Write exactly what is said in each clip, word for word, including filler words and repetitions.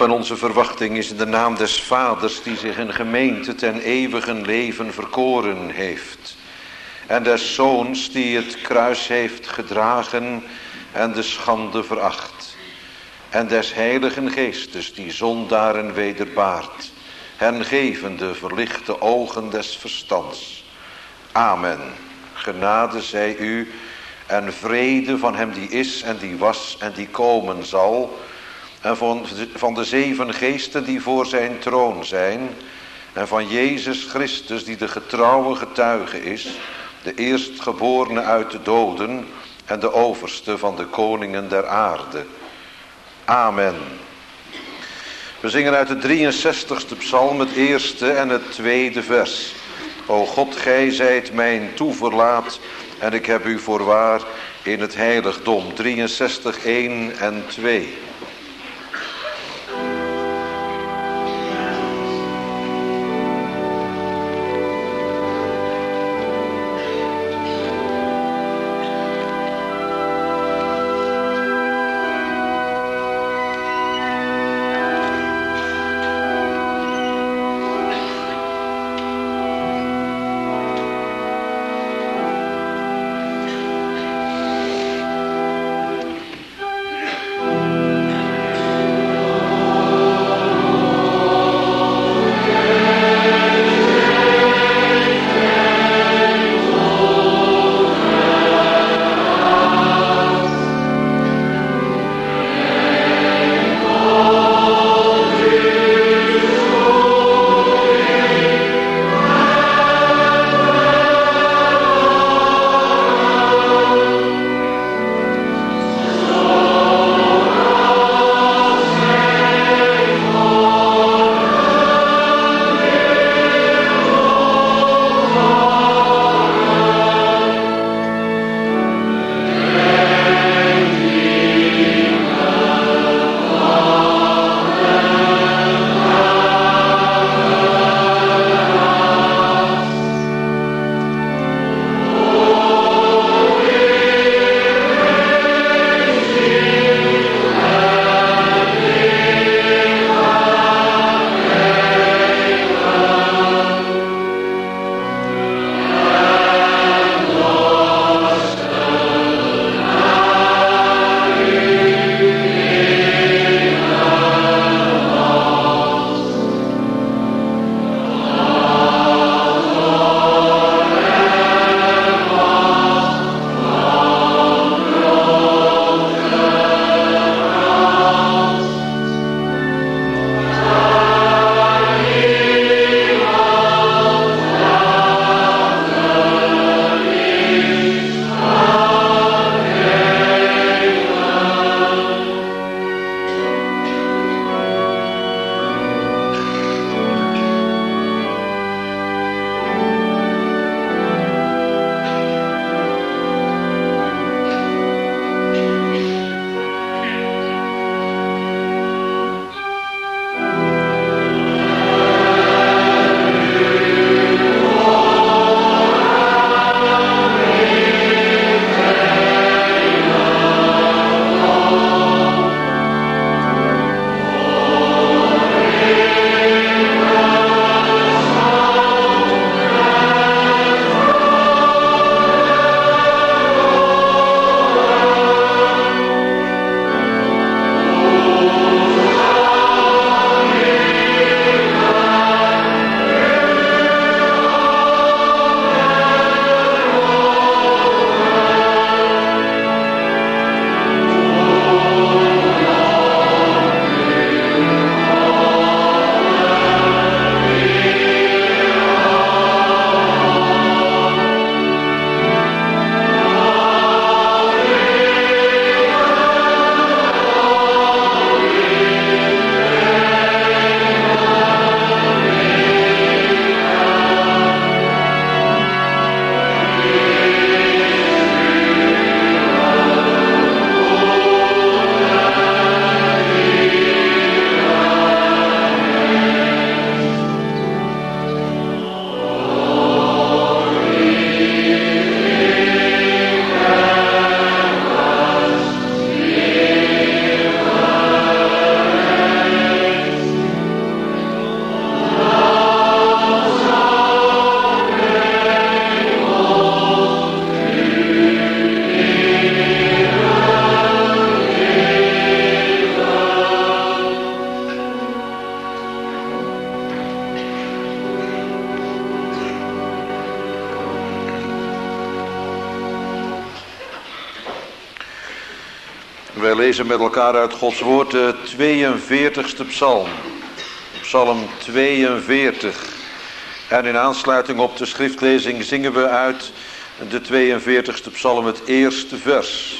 en onze verwachting is in de naam des Vaders die zich in gemeente ten eeuwigen leven verkoren heeft. En des Zoons die het kruis heeft gedragen en de schande veracht. En des Heiligen Geestes die zondaren wederbaart, hen gevende verlichte ogen des verstands. Amen. Genade zij u en vrede van hem die is en die was en die komen zal. En van, van de zeven geesten die voor zijn troon zijn. En van Jezus Christus die de getrouwe getuige is. De eerstgeborene uit de doden en de overste van de koningen der aarde. Amen. We zingen uit de drieënzestigste psalm het eerste en het tweede vers. O God, gij zijt mijn toeverlaat en ik heb u voorwaar in het heiligdom. drieënzestig, één en twee. Thank you. Wij lezen met elkaar uit Gods woord de tweeënveertigste psalm. Psalm tweeënveertig. En in aansluiting op de schriftlezing zingen we uit de tweeënveertigste psalm het eerste vers.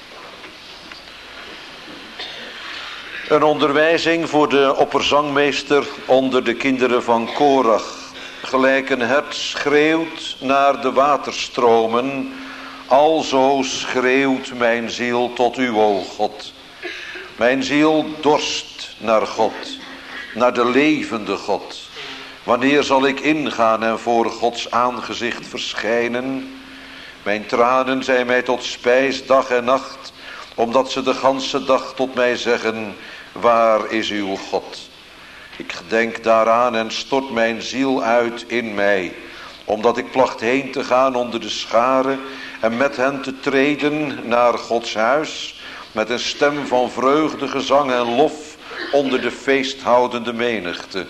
Een onderwijzing voor de opperzangmeester onder de kinderen van Korach. Gelijk een hert schreeuwt naar de waterstromen, alzo schreeuwt mijn ziel tot u, o God. Mijn ziel dorst naar God, naar de levende God. Wanneer zal ik ingaan en voor Gods aangezicht verschijnen? Mijn tranen zijn mij tot spijs dag en nacht, omdat ze de ganse dag tot mij zeggen, waar is uw God? Ik gedenk daaraan en stort mijn ziel uit in mij, omdat ik placht heen te gaan onder de scharen en met hen te treden naar Gods huis, met een stem van vreugde, gezang en lof onder de feesthoudende menigte.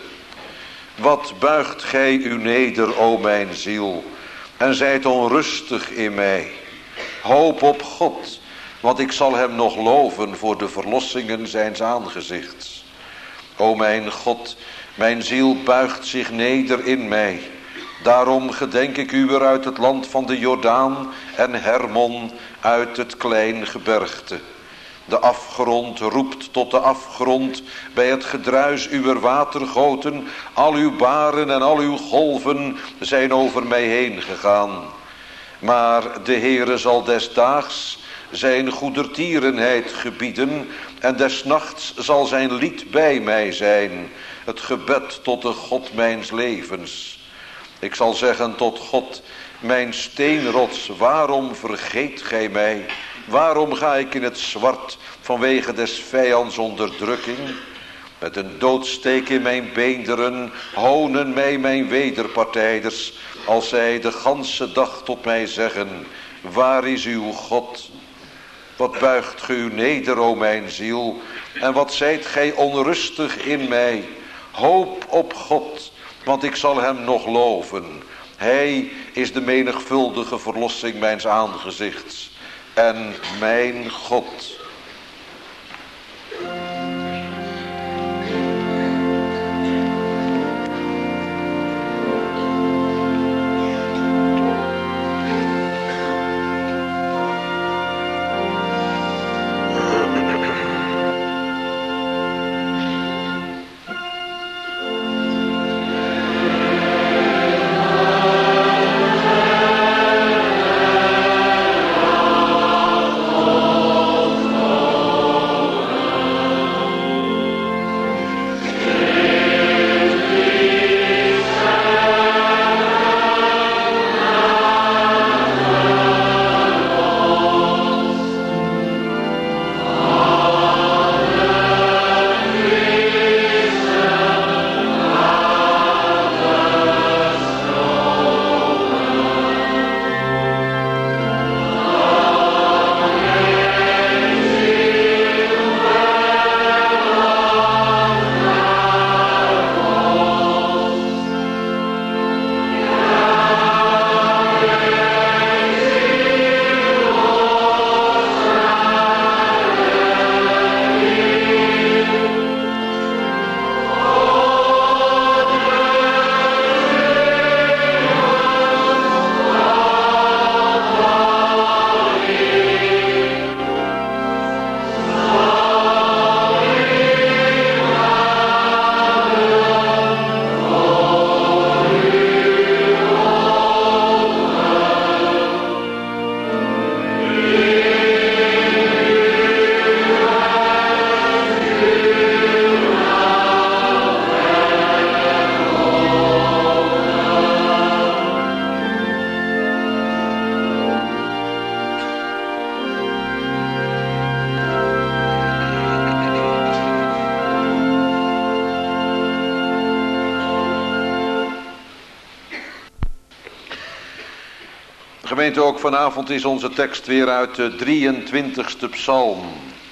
Wat buigt gij u neder, o mijn ziel, en zijt onrustig in mij. Hoop op God, want ik zal hem nog loven voor de verlossingen zijns aangezichts. O mijn God, mijn ziel buigt zich neder in mij. Daarom gedenk ik u weer uit het land van de Jordaan en Hermon uit het klein gebergte. De afgrond roept tot de afgrond bij het gedruis uwer watergoten. Al uw baren en al uw golven zijn over mij heen gegaan. Maar de Heere zal desdaags zijn goedertierenheid gebieden en des nachts zal zijn lied bij mij zijn, het gebed tot de God mijns levens. Ik zal zeggen tot God, mijn steenrots, waarom vergeet gij mij? Waarom ga ik in het zwart vanwege des vijands onderdrukking? Met een doodsteek in mijn beenderen honen mij mijn wederpartijders, als zij de ganse dag tot mij zeggen, waar is uw God? Wat buigt ge u neder, o mijn ziel, en wat zijt gij onrustig in mij? Hoop op God, want ik zal hem nog loven. Hij is de menigvuldige verlossing mijns aangezichts en mijn God. Gemeente, ook vanavond is onze tekst weer uit de drieëntwintigste psalm.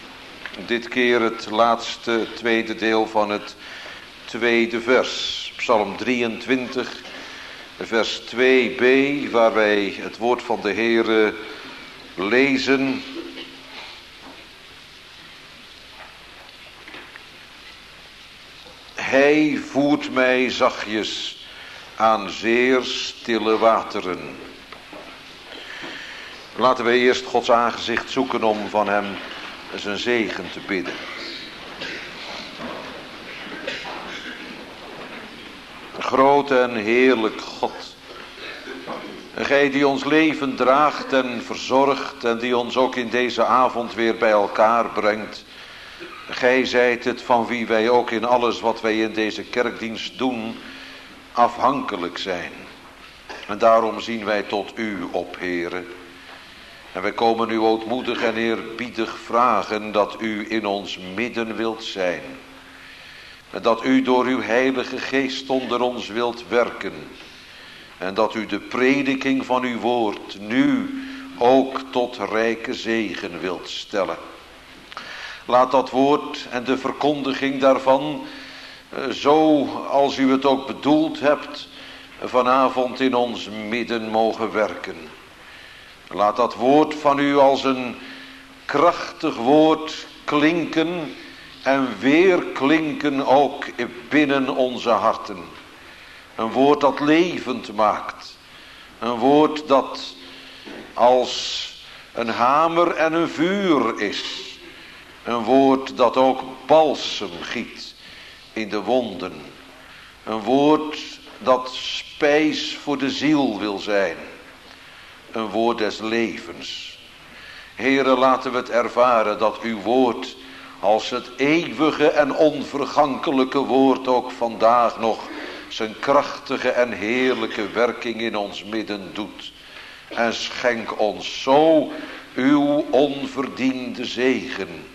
Dit keer het laatste tweede deel van het tweede vers. Psalm drieëntwintig, vers twee b, waar wij het woord van de Heere lezen. Hij voert mij zachtjes aan zeer stille wateren. Laten wij eerst Gods aangezicht zoeken om van hem zijn zegen te bidden. Groot en heerlijk God, Gij die ons leven draagt en verzorgt en die ons ook in deze avond weer bij elkaar brengt. Gij zijt het van wie wij ook in alles wat wij in deze kerkdienst doen afhankelijk zijn. En daarom zien wij tot u op, Heere. En wij komen u ootmoedig en eerbiedig vragen dat u in ons midden wilt zijn. En dat u door uw heilige geest onder ons wilt werken. En dat u de prediking van uw woord nu ook tot rijke zegen wilt stellen. Laat dat woord en de verkondiging daarvan, zo als u het ook bedoeld hebt, vanavond in ons midden mogen werken. Laat dat woord van u als een krachtig woord klinken en weer klinken ook binnen onze harten. Een woord dat levend maakt. Een woord dat als een hamer en een vuur is. Een woord dat ook balsem giet in de wonden. Een woord dat spijs voor de ziel wil zijn. Een woord des levens. Heere, laten we het ervaren dat uw woord als het eeuwige en onvergankelijke woord ook vandaag nog zijn krachtige en heerlijke werking in ons midden doet. En schenk ons zo uw onverdiende zegen.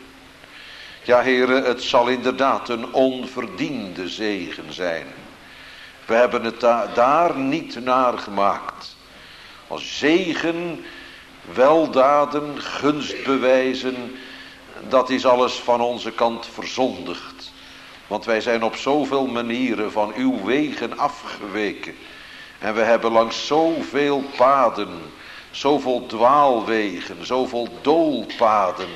Ja, Heere, het zal inderdaad een onverdiende zegen zijn. We hebben het da- daar niet naar gemaakt. Als zegen, weldaden, gunstbewijzen, dat is alles van onze kant verzondigd. Want wij zijn op zoveel manieren van uw wegen afgeweken. En we hebben langs zoveel paden, zoveel dwaalwegen, zoveel doolpaden,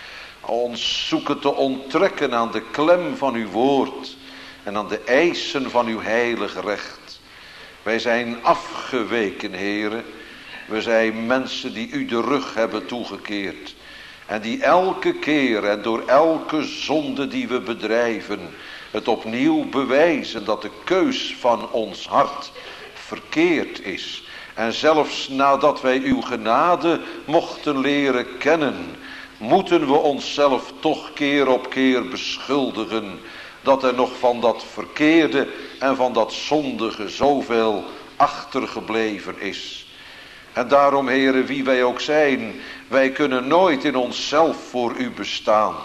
ons zoeken te onttrekken aan de klem van uw woord en aan de eisen van uw heilig recht. Wij zijn afgeweken, Heere. We zijn mensen die u de rug hebben toegekeerd. En die elke keer en door elke zonde die we bedrijven het opnieuw bewijzen dat de keus van ons hart verkeerd is. En zelfs nadat wij uw genade mochten leren kennen, moeten we onszelf toch keer op keer beschuldigen dat er nog van dat verkeerde en van dat zondige zoveel achtergebleven is. En daarom, Heere, wie wij ook zijn, wij kunnen nooit in onszelf voor u bestaan.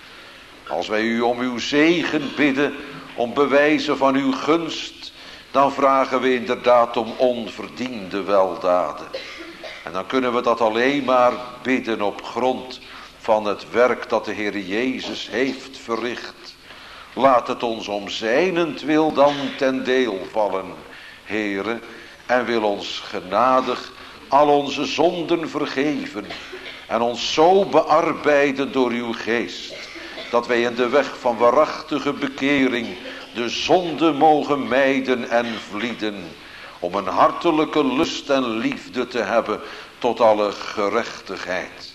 Als wij u om uw zegen bidden, om bewijzen van uw gunst, dan vragen we inderdaad om onverdiende weldaden. En dan kunnen we dat alleen maar bidden op grond van het werk dat de Heer Jezus heeft verricht. Laat het ons om zijnentwil dan ten deel vallen, Heere, en wil ons genadig al onze zonden vergeven en ons zo bearbeiden door uw geest, dat wij in de weg van waarachtige bekering de zonde mogen mijden en vlieden, om een hartelijke lust en liefde te hebben tot alle gerechtigheid.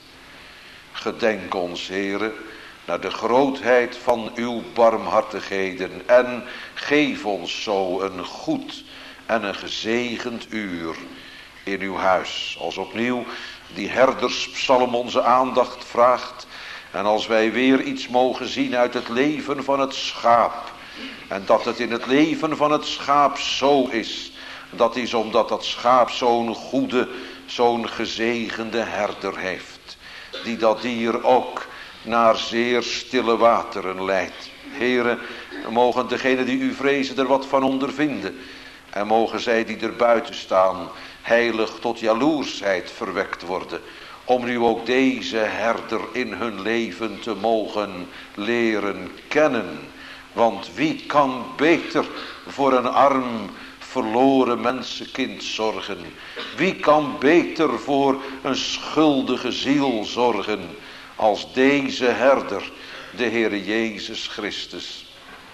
Gedenk ons, Heere, naar de grootheid van uw barmhartigheden en geef ons zo een goed en een gezegend uur in uw huis. Als opnieuw die herderspsalm onze aandacht vraagt. En als wij weer iets mogen zien uit het leven van het schaap. En dat het in het leven van het schaap zo is. Dat is omdat dat schaap zo'n goede, zo'n gezegende herder heeft. Die dat dier ook naar zeer stille wateren leidt. Heere, mogen degenen die u vrezen er wat van ondervinden. En mogen zij die er buiten staan heilig tot jaloersheid verwekt worden. Om nu ook deze herder in hun leven te mogen leren kennen. Want wie kan beter voor een arm verloren mensenkind zorgen? Wie kan beter voor een schuldige ziel zorgen als deze herder, de Heere Jezus Christus?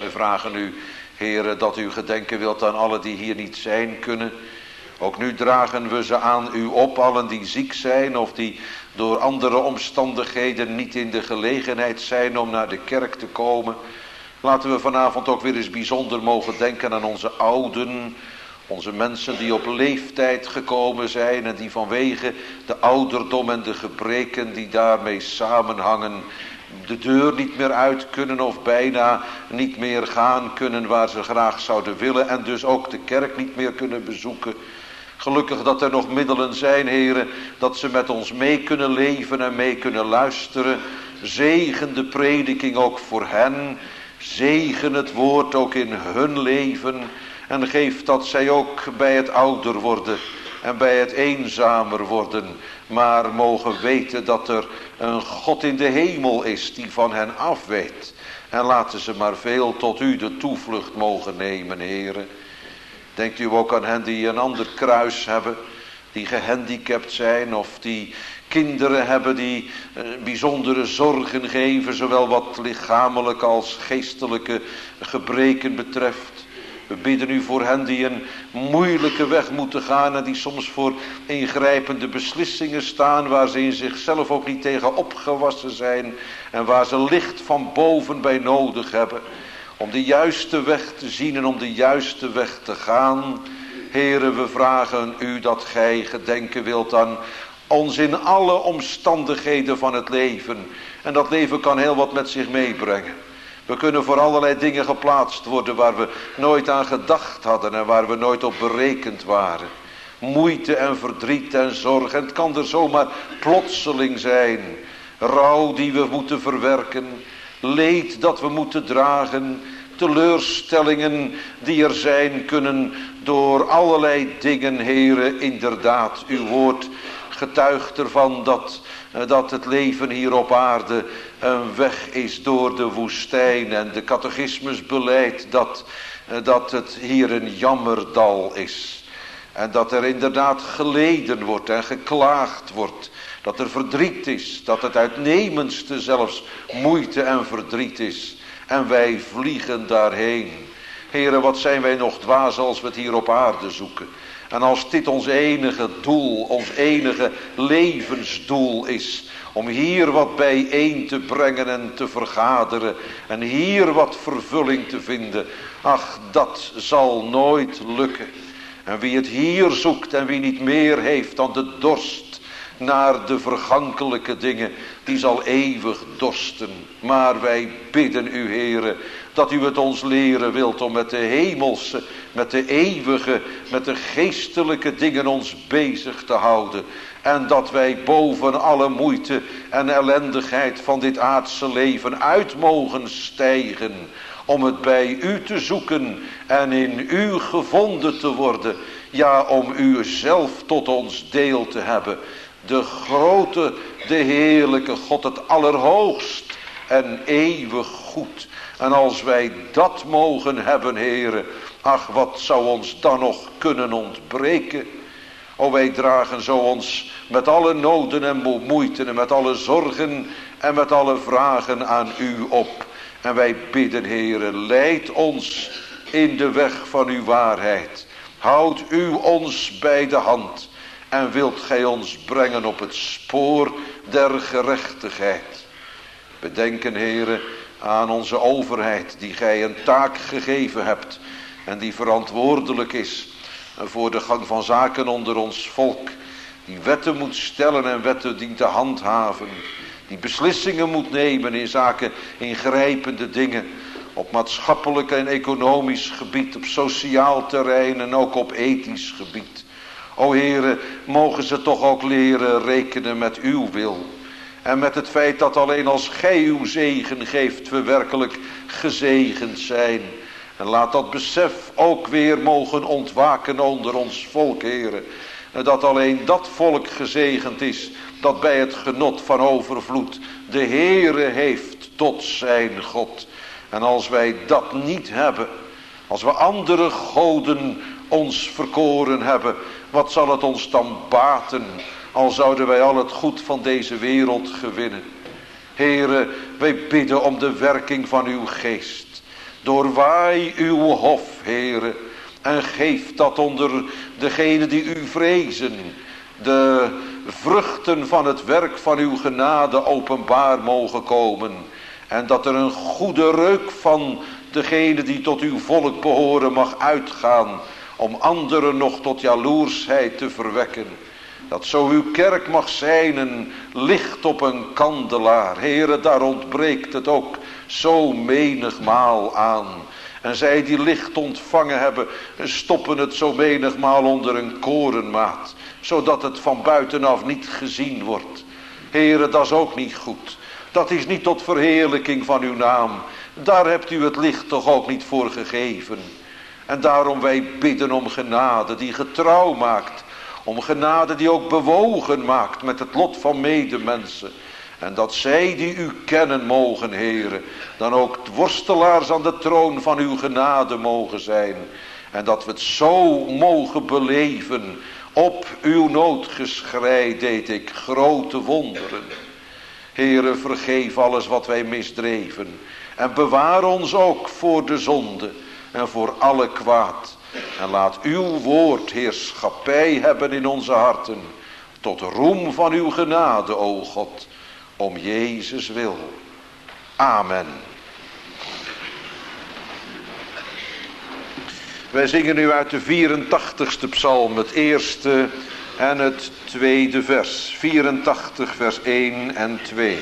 We vragen u, Heere, dat u gedenken wilt aan allen die hier niet zijn kunnen. Ook nu dragen we ze aan u op, allen die ziek zijn of die door andere omstandigheden niet in de gelegenheid zijn om naar de kerk te komen. Laten we vanavond ook weer eens bijzonder mogen denken aan onze ouden, onze mensen die op leeftijd gekomen zijn en die vanwege de ouderdom en de gebreken die daarmee samenhangen de deur niet meer uit kunnen of bijna niet meer gaan kunnen waar ze graag zouden willen en dus ook de kerk niet meer kunnen bezoeken. Gelukkig dat er nog middelen zijn, heren, dat ze met ons mee kunnen leven en mee kunnen luisteren. Zegen de prediking ook voor hen. Zegen het woord ook in hun leven. En geef dat zij ook bij het ouder worden en bij het eenzamer worden. Maar mogen weten dat er een God in de hemel is die van hen afweet. En laten ze maar veel tot u de toevlucht mogen nemen, heren. Denkt u ook aan hen die een ander kruis hebben, die gehandicapt zijn of die kinderen hebben die uh, bijzondere zorgen geven, zowel wat lichamelijke als geestelijke gebreken betreft. We bidden u voor hen die een moeilijke weg moeten gaan en die soms voor ingrijpende beslissingen staan waar ze in zichzelf ook niet tegen opgewassen zijn en waar ze licht van boven bij nodig hebben. Om de juiste weg te zien en om de juiste weg te gaan. Heren, we vragen u dat gij gedenken wilt aan ons in alle omstandigheden van het leven. En dat leven kan heel wat met zich meebrengen. We kunnen voor allerlei dingen geplaatst worden waar we nooit aan gedacht hadden en waar we nooit op berekend waren. Moeite en verdriet en zorg. En het kan er zomaar plotseling zijn. Rouw die we moeten verwerken. Leed dat we moeten dragen. Teleurstellingen die er zijn kunnen door allerlei dingen, heren. Inderdaad, uw woord getuigt ervan dat, dat het leven hier op aarde een weg is door de woestijn. En de catechismus beleidt dat, dat het hier een jammerdal is. En dat er inderdaad geleden wordt en geklaagd wordt. Dat er verdriet is, dat het uitnemendste zelfs moeite en verdriet is. En wij vliegen daarheen. Heren, wat zijn wij nog dwaas als we het hier op aarde zoeken. En als dit ons enige doel, ons enige levensdoel is. Om hier wat bijeen te brengen en te vergaderen. En hier wat vervulling te vinden. Ach, dat zal nooit lukken. En wie het hier zoekt en wie niet meer heeft dan de dorst naar de vergankelijke dingen, die zal eeuwig dorsten. Maar wij bidden u, Heere, dat u het ons leren wilt om met de hemelse, met de eeuwige, met de geestelijke dingen ons bezig te houden. En dat wij boven alle moeite en ellendigheid van dit aardse leven uit mogen stijgen. Om het bij u te zoeken en in u gevonden te worden. Ja, om u zelf tot ons deel te hebben. De grote, de heerlijke God, het allerhoogst en eeuwig goed. En als wij dat mogen hebben, Heere, ach, wat zou ons dan nog kunnen ontbreken? O, wij dragen zo ons met alle noden en moeiten en met alle zorgen en met alle vragen aan u op. En wij bidden, Heere, leid ons in de weg van uw waarheid. Houd u ons bij de hand. En wilt gij ons brengen op het spoor der gerechtigheid. Bedenken, Heere, aan onze overheid die gij een taak gegeven hebt. En die verantwoordelijk is voor de gang van zaken onder ons volk. Die wetten moet stellen en wetten dient te handhaven. Die beslissingen moet nemen in zaken ingrijpende dingen. Op maatschappelijk en economisch gebied, op sociaal terrein en ook op ethisch gebied. O Heere, mogen ze toch ook leren rekenen met uw wil. En met het feit dat alleen als gij uw zegen geeft we werkelijk gezegend zijn. En laat dat besef ook weer mogen ontwaken onder ons volk, Heere. En dat alleen dat volk gezegend is dat bij het genot van overvloed de Heere heeft tot zijn God. En als wij dat niet hebben, als we andere goden ons verkoren hebben, wat zal het ons dan baten, al zouden wij al het goed van deze wereld gewinnen. Heere, wij bidden om de werking van uw geest. Doorwaai uw hof, Heere, en geef dat onder degenen die u vrezen, de vruchten van het werk van uw genade openbaar mogen komen. En dat er een goede reuk van degenen die tot uw volk behoren mag uitgaan, om anderen nog tot jaloersheid te verwekken. Dat zo uw kerk mag zijn een licht op een kandelaar. Heere, daar ontbreekt het ook zo menigmaal aan. En zij die licht ontvangen hebben, stoppen het zo menigmaal onder een korenmaat, zodat het van buitenaf niet gezien wordt. Heere, dat is ook niet goed. Dat is niet tot verheerlijking van uw naam. Daar hebt u het licht toch ook niet voor gegeven. En daarom wij bidden om genade die getrouw maakt. Om genade die ook bewogen maakt met het lot van medemensen. En dat zij die u kennen mogen, Heere, dan ook worstelaars aan de troon van uw genade mogen zijn. En dat we het zo mogen beleven. Op uw noodgeschrei deed ik grote wonderen. Heere, vergeef alles wat wij misdreven. En bewaar ons ook voor de zonde en voor alle kwaad. En laat uw woord heerschappij hebben in onze harten. Tot roem van uw genade, o God. Om Jezus wil. Amen. Wij zingen nu uit de vierentachtigste psalm het eerste en het tweede vers. vierentachtig vers één en twee.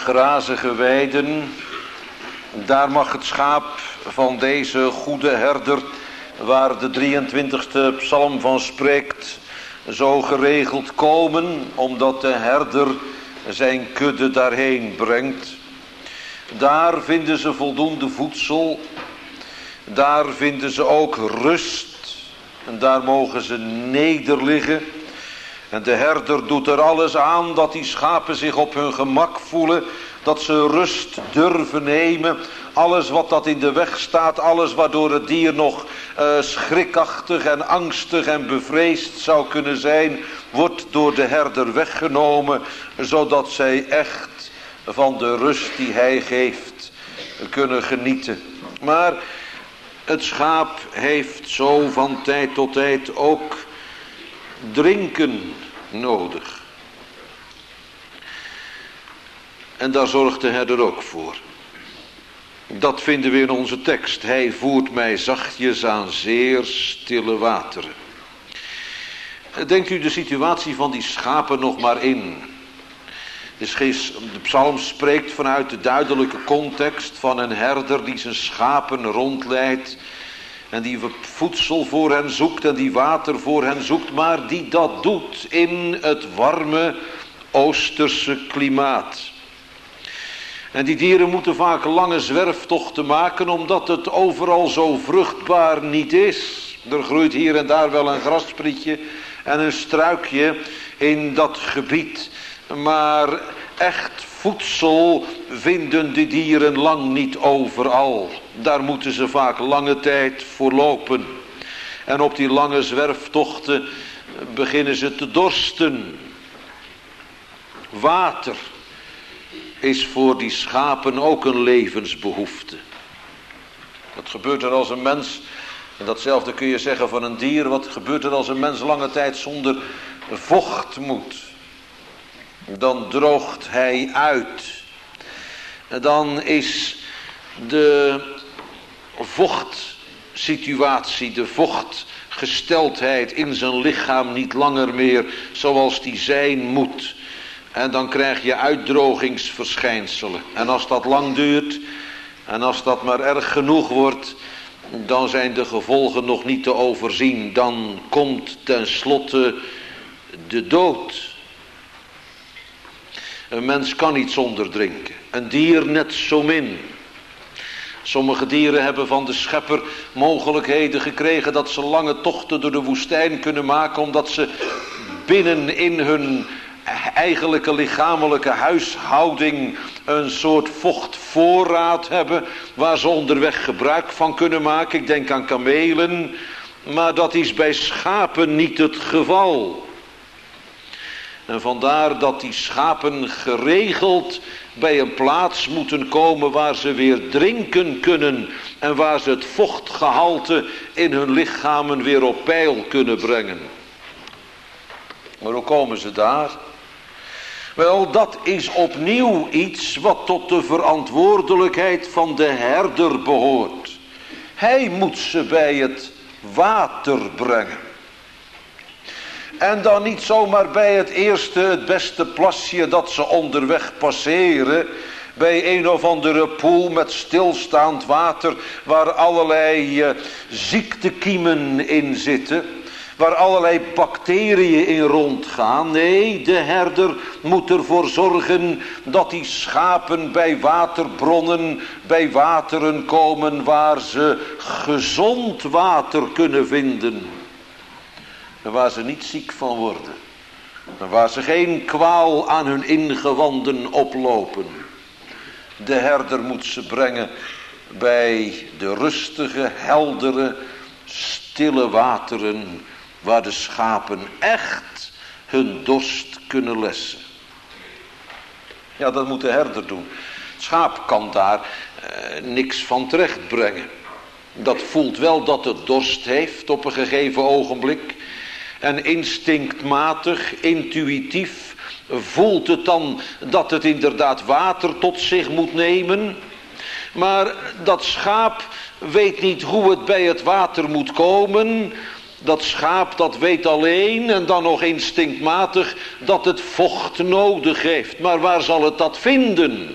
grazige weiden, daar mag het schaap van deze goede herder, waar de drieëntwintigste psalm van spreekt, zo geregeld komen, omdat de herder zijn kudde daarheen brengt. Daar vinden ze voldoende voedsel, daar vinden ze ook rust en daar mogen ze nederliggen. En de herder doet er alles aan dat die schapen zich op hun gemak voelen, dat ze rust durven nemen. Alles wat dat in de weg staat, alles waardoor het dier nog uh, schrikachtig en angstig en bevreesd zou kunnen zijn, wordt door de herder weggenomen, zodat zij echt van de rust die hij geeft kunnen genieten. Maar het schaap heeft zo van tijd tot tijd ook drinken nodig. En daar zorgt de herder ook voor. Dat vinden we in onze tekst. Hij voert mij zachtjes aan zeer stille wateren. Denkt u de situatie van die schapen nog maar in. De psalm spreekt vanuit de duidelijke context van een herder die zijn schapen rondleidt. En die voedsel voor hen zoekt en die water voor hen zoekt. Maar die dat doet in het warme Oosterse klimaat. En die dieren moeten vaak lange zwerftochten maken, omdat het overal zo vruchtbaar niet is. Er groeit hier en daar wel een grassprietje en een struikje in dat gebied. Maar echt voedsel vinden de dieren lang niet overal. Daar moeten ze vaak lange tijd voor lopen. En op die lange zwerftochten beginnen ze te dorsten. Water is voor die schapen ook een levensbehoefte. Wat gebeurt er als een mens, en datzelfde kun je zeggen van een dier, wat gebeurt er als een mens lange tijd zonder vocht moet? Dan droogt hij uit. En dan is de vochtsituatie, de vochtgesteldheid in zijn lichaam niet langer meer zoals die zijn moet. En dan krijg je uitdrogingsverschijnselen. En als dat lang duurt, en als dat maar erg genoeg wordt, dan zijn de gevolgen nog niet te overzien. Dan komt tenslotte de dood. Een mens kan niet zonder drinken. Een dier net zo min. Sommige dieren hebben van de schepper mogelijkheden gekregen dat ze lange tochten door de woestijn kunnen maken, omdat ze binnen in hun eigenlijke lichamelijke huishouding een soort vochtvoorraad hebben waar ze onderweg gebruik van kunnen maken. Ik denk aan kamelen, maar dat is bij schapen niet het geval. En vandaar dat die schapen geregeld bij een plaats moeten komen waar ze weer drinken kunnen en waar ze het vochtgehalte in hun lichamen weer op peil kunnen brengen. Maar hoe komen ze daar? Wel, dat is opnieuw iets wat tot de verantwoordelijkheid van de herder behoort. Hij moet ze bij het water brengen. En dan niet zomaar bij het eerste, het beste plasje dat ze onderweg passeren, bij een of andere poel met stilstaand water waar allerlei uh, ziektekiemen in zitten, waar allerlei bacteriën in rondgaan. Nee, de herder moet ervoor zorgen dat die schapen bij waterbronnen, bij wateren komen waar ze gezond water kunnen vinden. En waar ze niet ziek van worden. En waar ze geen kwaal aan hun ingewanden oplopen. De herder moet ze brengen bij de rustige, heldere, stille wateren, waar de schapen echt hun dorst kunnen lessen. Ja, dat moet de herder doen. Het schaap kan daar eh, niks van terecht brengen. Dat voelt wel dat het dorst heeft op een gegeven ogenblik. En instinctmatig, intuïtief voelt het dan dat het inderdaad water tot zich moet nemen. Maar dat schaap weet niet hoe het bij het water moet komen. Dat schaap dat weet alleen en dan nog instinctmatig dat het vocht nodig heeft. Maar waar zal het dat vinden?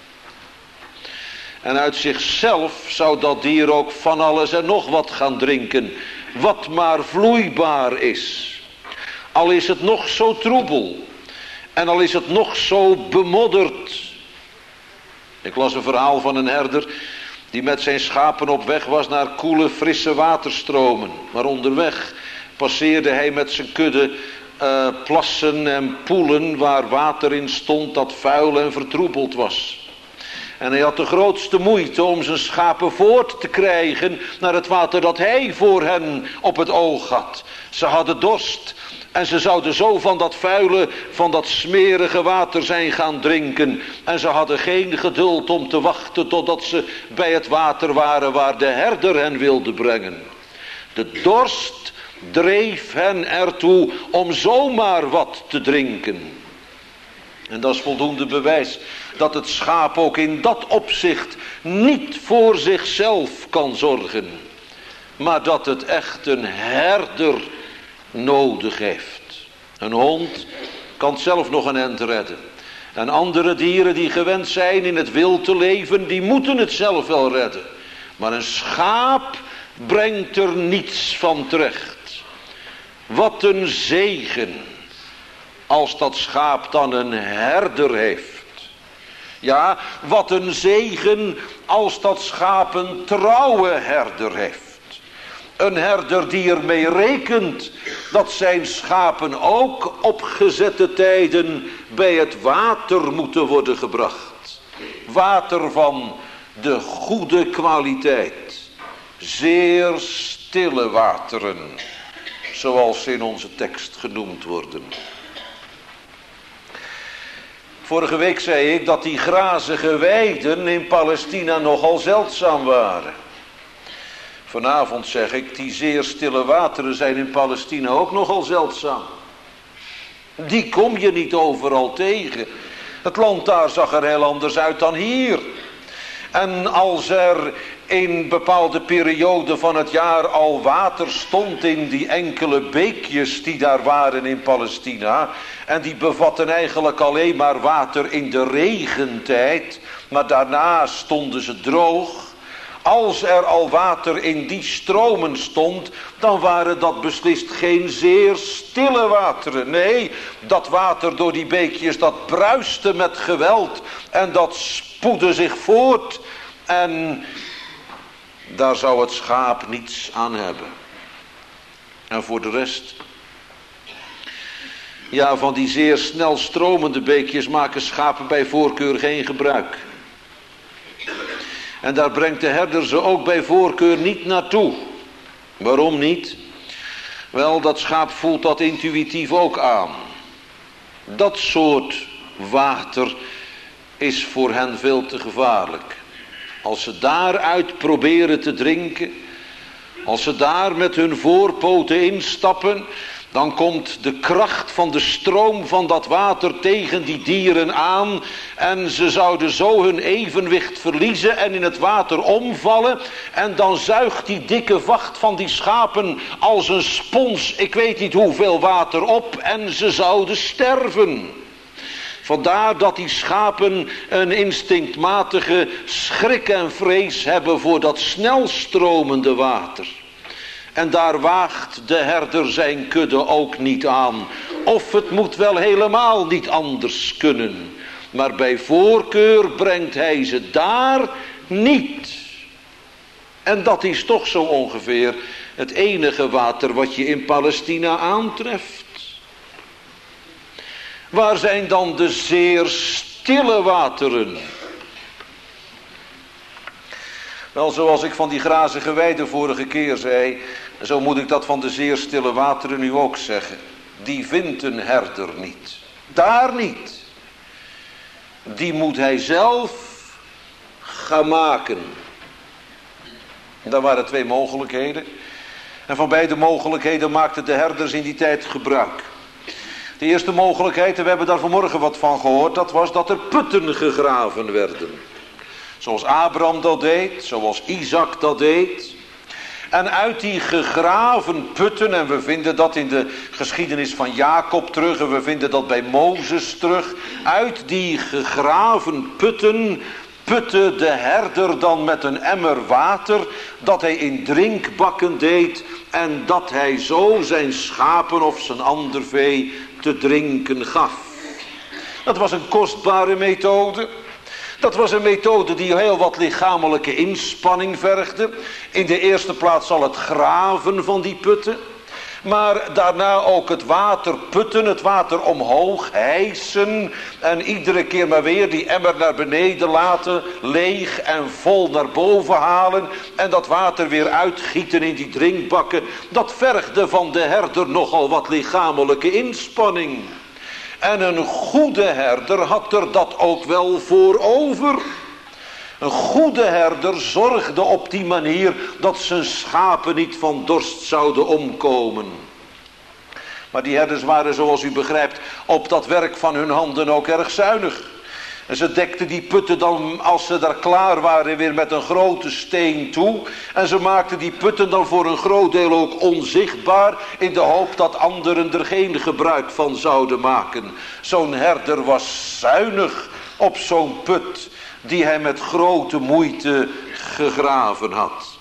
En uit zichzelf zou dat dier ook van alles en nog wat gaan drinken. Wat maar vloeibaar is. Al is het nog zo troebel. En al is het nog zo bemodderd. Ik las een verhaal van een herder die met zijn schapen op weg was naar koele, frisse waterstromen. Maar onderweg passeerde hij met zijn kudde uh, plassen en poelen waar water in stond dat vuil en vertroebeld was. En hij had de grootste moeite om zijn schapen voort te krijgen naar het water dat hij voor hen op het oog had. Ze hadden dorst en ze zouden zo van dat vuile, van dat smerige water zijn gaan drinken. En ze hadden geen geduld om te wachten totdat ze bij het water waren waar de herder hen wilde brengen. De dorst dreef hen ertoe om zomaar wat te drinken. En dat is voldoende bewijs dat het schaap ook in dat opzicht niet voor zichzelf kan zorgen. Maar dat het echt een herder nodig heeft. Een hond kan zelf nog een end redden. En andere dieren die gewend zijn in het wild te leven, die moeten het zelf wel redden. Maar een schaap brengt er niets van terecht. Wat een zegen als dat schaap dan een herder heeft. Ja, wat een zegen als dat schaap een trouwe herder heeft. Een herder die ermee rekent dat zijn schapen ook op gezette tijden bij het water moeten worden gebracht. Water van de goede kwaliteit. Zeer stille wateren, zoals ze in onze tekst genoemd worden. Vorige week zei ik dat die grazige weiden in Palestina nogal zeldzaam waren. Vanavond zeg ik, die zeer stille wateren zijn in Palestina ook nogal zeldzaam. Die kom je niet overal tegen. Het land daar zag er heel anders uit dan hier. En als er in bepaalde perioden van het jaar al water stond in die enkele beekjes die daar waren in Palestina, en die bevatten eigenlijk alleen maar water in de regentijd, maar daarna stonden ze droog. Als er al water in die stromen stond, dan waren dat beslist geen zeer stille wateren. Nee, dat water door die beekjes, dat bruiste met geweld en dat spoedde zich voort. En daar zou het schaap niets aan hebben. En voor de rest, ja, van die zeer snel stromende beekjes maken schapen bij voorkeur geen gebruik. En daar brengt de herder ze ook bij voorkeur niet naartoe. Waarom niet? Wel, dat schaap voelt dat intuïtief ook aan. Dat soort water is voor hen veel te gevaarlijk. Als ze daaruit proberen te drinken, als ze daar met hun voorpoten instappen, dan komt de kracht van de stroom van dat water tegen die dieren aan. En ze zouden zo hun evenwicht verliezen en in het water omvallen. En dan zuigt die dikke vacht van die schapen als een spons, ik weet niet hoeveel water op. En ze zouden sterven. Vandaar dat die schapen een instinctmatige schrik en vrees hebben voor dat snelstromende water. En daar waagt de herder zijn kudde ook niet aan. Of het moet wel helemaal niet anders kunnen. Maar bij voorkeur brengt hij ze daar niet. En dat is toch zo ongeveer het enige water wat je in Palestina aantreft. Waar zijn dan de zeer stille wateren? Wel, zoals ik van die grazige weiden vorige keer zei, zo moet ik dat van de zeer stille wateren nu ook zeggen. Die vindt een herder niet. Daar niet. Die moet hij zelf gaan maken. Daar waren twee mogelijkheden. En van beide mogelijkheden maakten de herders in die tijd gebruik. De eerste mogelijkheid, en we hebben daar vanmorgen wat van gehoord, dat was dat er putten gegraven werden. Zoals Abraham dat deed, zoals Isaac dat deed. En uit die gegraven putten, en we vinden dat in de geschiedenis van Jacob terug, en we vinden dat bij Mozes terug. Uit die gegraven putten putte de herder dan met een emmer water, dat hij in drinkbakken deed, en dat hij zo zijn schapen of zijn ander vee te drinken gaf. Dat was een kostbare methode. Dat was een methode die heel wat lichamelijke inspanning vergde. In de eerste plaats al het graven van die putten. Maar daarna ook het water putten, het water omhoog hijsen. En iedere keer maar weer die emmer naar beneden laten, leeg en vol naar boven halen. En dat water weer uitgieten in die drinkbakken. Dat vergde van de herder nogal wat lichamelijke inspanning. En een goede herder had er dat ook wel voor over. Een goede herder zorgde op die manier dat zijn schapen niet van dorst zouden omkomen. Maar die herders waren, zoals u begrijpt, op dat werk van hun handen ook erg zuinig. En ze dekten die putten dan, als ze daar klaar waren, weer met een grote steen toe. En ze maakten die putten dan voor een groot deel ook onzichtbaar, in de hoop dat anderen er geen gebruik van zouden maken. Zo'n herder was zuinig op zo'n put die hij met grote moeite gegraven had.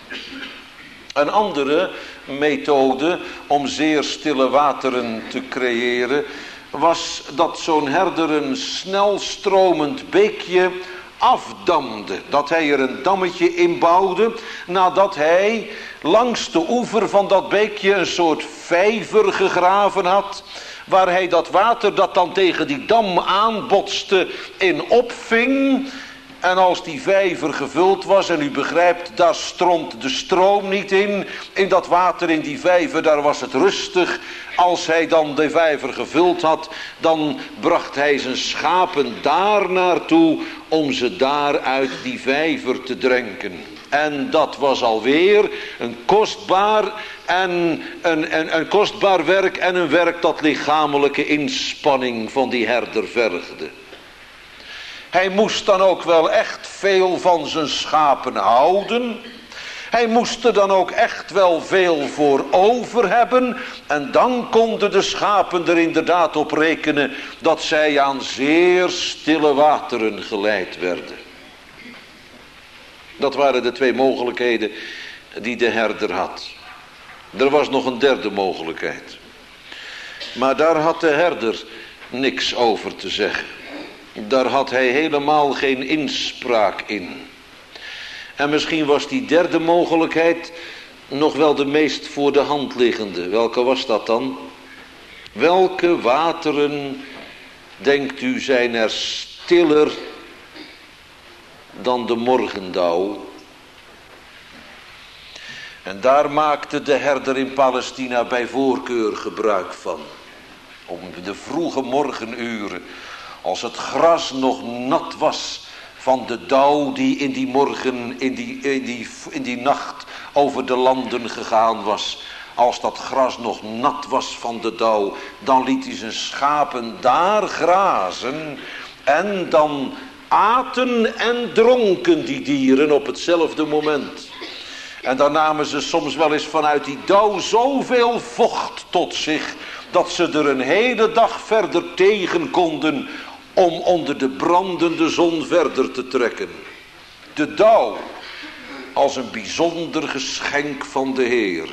Een andere methode om zeer stille wateren te creëren was dat zo'n herder een snel stromend beekje afdamde. Dat hij er een dammetje in bouwde, nadat hij langs de oever van dat beekje een soort vijver gegraven had, waar hij dat water dat dan tegen die dam aanbotste in opving. En als die vijver gevuld was, en u begrijpt, daar stroomt de stroom niet in. In dat water in die vijver, daar was het rustig. Als hij dan de vijver gevuld had, dan bracht hij zijn schapen daar naartoe om ze daar uit die vijver te drinken. En dat was alweer een kostbaar, en een, een, een kostbaar werk en een werk dat lichamelijke inspanning van die herder vergde. Hij moest dan ook wel echt veel van zijn schapen houden. Hij moest er dan ook echt wel veel voor over hebben. En dan konden de schapen er inderdaad op rekenen dat zij aan zeer stille wateren geleid werden. Dat waren de twee mogelijkheden die de herder had. Er was nog een derde mogelijkheid. Maar daar had de herder niks over te zeggen. Daar had hij helemaal geen inspraak in. En misschien was die derde mogelijkheid nog wel de meest voor de hand liggende. Welke was dat dan? Welke wateren, denkt u, zijn er stiller dan de morgendauw? En daar maakte de herder in Palestina bij voorkeur gebruik van. Om de vroege morgenuren, als het gras nog nat was van de dauw die in die morgen, in die, in die, in die nacht over de landen gegaan was. Als dat gras nog nat was van de dauw, dan liet hij zijn schapen daar grazen. En dan aten en dronken die dieren op hetzelfde moment. En dan namen ze soms wel eens vanuit die dauw zoveel vocht tot zich, dat ze er een hele dag verder tegen konden om onder de brandende zon verder te trekken. De dauw als een bijzonder geschenk van de Heer.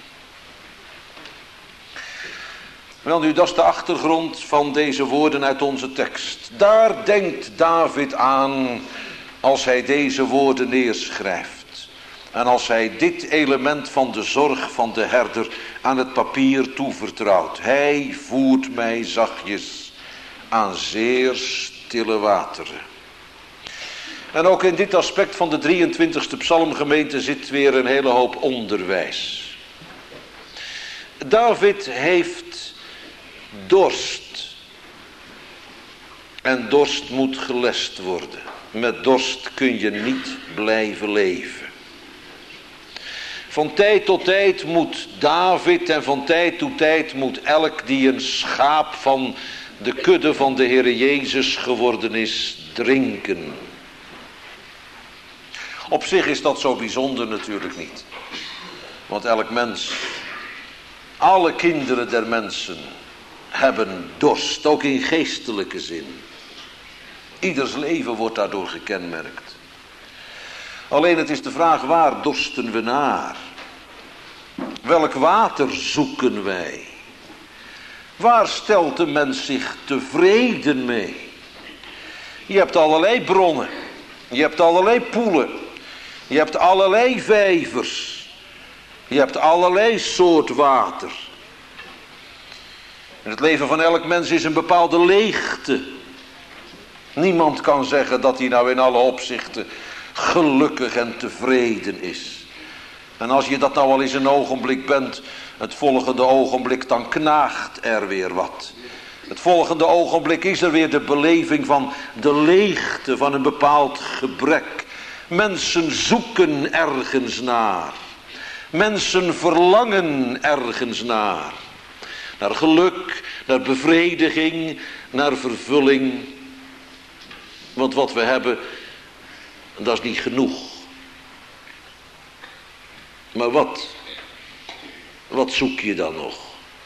Wel nu, dat is de achtergrond van deze woorden uit onze tekst. Daar denkt David aan als hij deze woorden neerschrijft. En als hij dit element van de zorg van de herder aan het papier toevertrouwt. Hij voert mij zachtjes aan zeer stille wateren. En ook in dit aspect van de drieëntwintigste psalmgemeente zit weer een hele hoop onderwijs. David heeft dorst. En dorst moet gelest worden. Met dorst kun je niet blijven leven. Van tijd tot tijd moet David en van tijd tot tijd moet elk die een schaap van de kudde van de Heere Jezus geworden is, drinken. Op zich is dat zo bijzonder natuurlijk niet. Want elk mens, alle kinderen der mensen hebben dorst, ook in geestelijke zin. Ieders leven wordt daardoor gekenmerkt. Alleen het is de vraag, waar dorsten we naar? Welk water zoeken wij? Waar stelt de mens zich tevreden mee? Je hebt allerlei bronnen. Je hebt allerlei poelen. Je hebt allerlei vijvers. Je hebt allerlei soort water. En het leven van elk mens is een bepaalde leegte. Niemand kan zeggen dat hij nou in alle opzichten gelukkig en tevreden is. En als je dat nou al eens een ogenblik bent, het volgende ogenblik dan knaagt er weer wat. Het volgende ogenblik is er weer de beleving van de leegte van een bepaald gebrek. Mensen zoeken ergens naar. Mensen verlangen ergens naar. Naar geluk, naar bevrediging, naar vervulling. Want wat we hebben, dat is niet genoeg. Maar wat? Wat zoek je dan nog?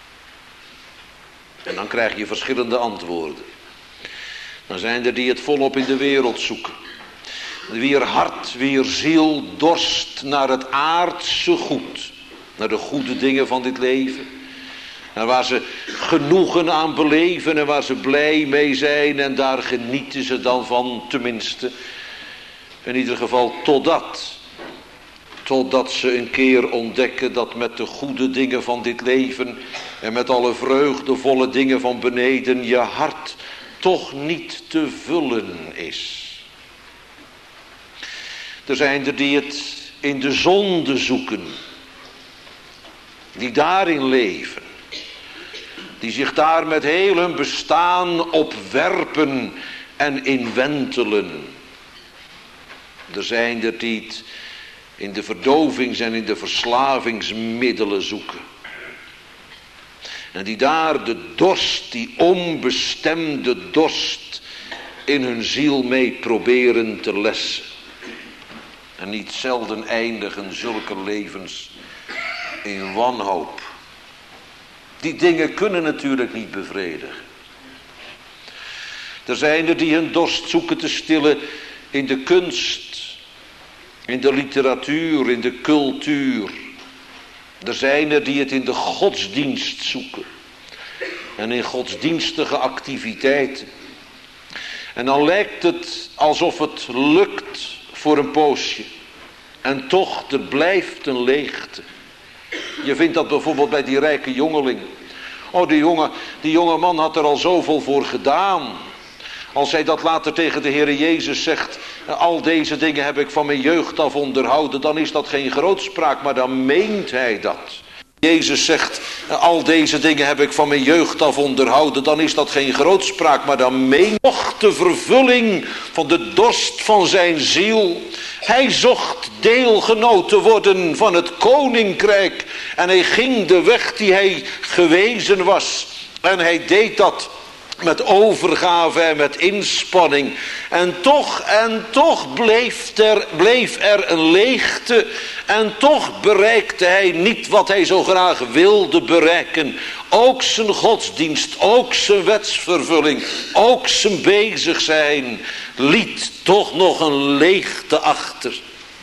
En dan krijg je verschillende antwoorden. Dan zijn er die het volop in de wereld zoeken. Wier hart, wier ziel dorst naar het aardse goed. Naar de goede dingen van dit leven. En waar ze genoegen aan beleven en waar ze blij mee zijn. En daar genieten ze dan van, tenminste. In ieder geval totdat. Totdat ze een keer ontdekken dat met de goede dingen van dit leven en met alle vreugdevolle dingen van beneden je hart toch niet te vullen is. Er zijn er die het in de zonde zoeken, die daarin leven, die zich daar met heel hun bestaan op werpen en in wentelen. Er zijn er die het in de verdovings- en in de verslavingsmiddelen zoeken. En die daar de dorst, die onbestemde dorst in hun ziel mee proberen te lessen. En niet zelden eindigen zulke levens in wanhoop. Die dingen kunnen natuurlijk niet bevredigen. Er zijn er die hun dorst zoeken te stillen in de kunst. In de literatuur, in de cultuur. Er zijn er die het in de godsdienst zoeken. En in godsdienstige activiteiten. En dan lijkt het alsof het lukt voor een poosje. En toch, er blijft een leegte. Je vindt dat bijvoorbeeld bij die rijke jongeling. Oh, die jonge, die jonge man had er al zoveel voor gedaan. Als hij dat later tegen de Heere Jezus zegt, al deze dingen heb ik van mijn jeugd af onderhouden, dan is dat geen grootspraak, maar dan meent hij dat. Jezus zegt, al deze dingen heb ik van mijn jeugd af onderhouden, dan is dat geen grootspraak, maar dan meent toch de vervulling van de dorst van zijn ziel. Hij zocht deelgenoot te worden van het koninkrijk en hij ging de weg die hij gewezen was en hij deed dat met overgave en met inspanning. En toch, en toch bleef er, bleef er een leegte. En toch bereikte hij niet wat hij zo graag wilde bereiken. Ook zijn godsdienst, ook zijn wetsvervulling, ook zijn bezig zijn, liet toch nog een leegte achter.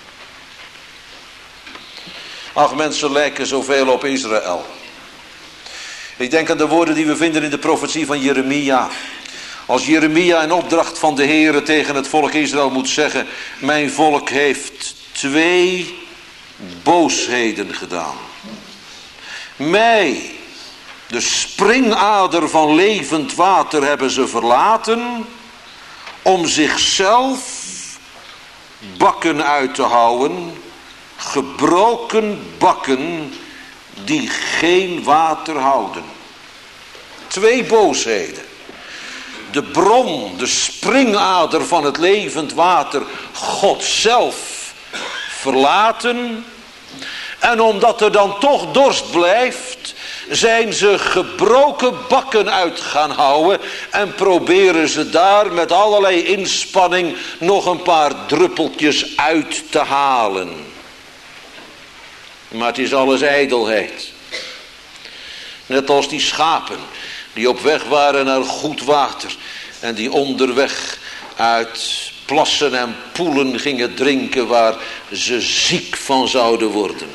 Ach, mensen lijken zoveel op Israël. Ik denk aan de woorden die we vinden in de profetie van Jeremia. Als Jeremia in opdracht van de Heere tegen het volk Israël moet zeggen: mijn volk heeft twee boosheden gedaan. Mij, de springader van levend water, hebben ze verlaten om zichzelf bakken uit te houden, gebroken bakken die geen water houden. Twee boosheden. De bron, de springader van het levend water, God zelf verlaten. En omdat er dan toch dorst blijft, zijn ze gebroken bakken uit gaan houden en proberen ze daar met allerlei inspanning nog een paar druppeltjes uit te halen. maar het is alles ijdelheid. Net als die schapen die op weg waren naar goed water en die onderweg uit plassen en poelen gingen drinken waar ze ziek van zouden worden.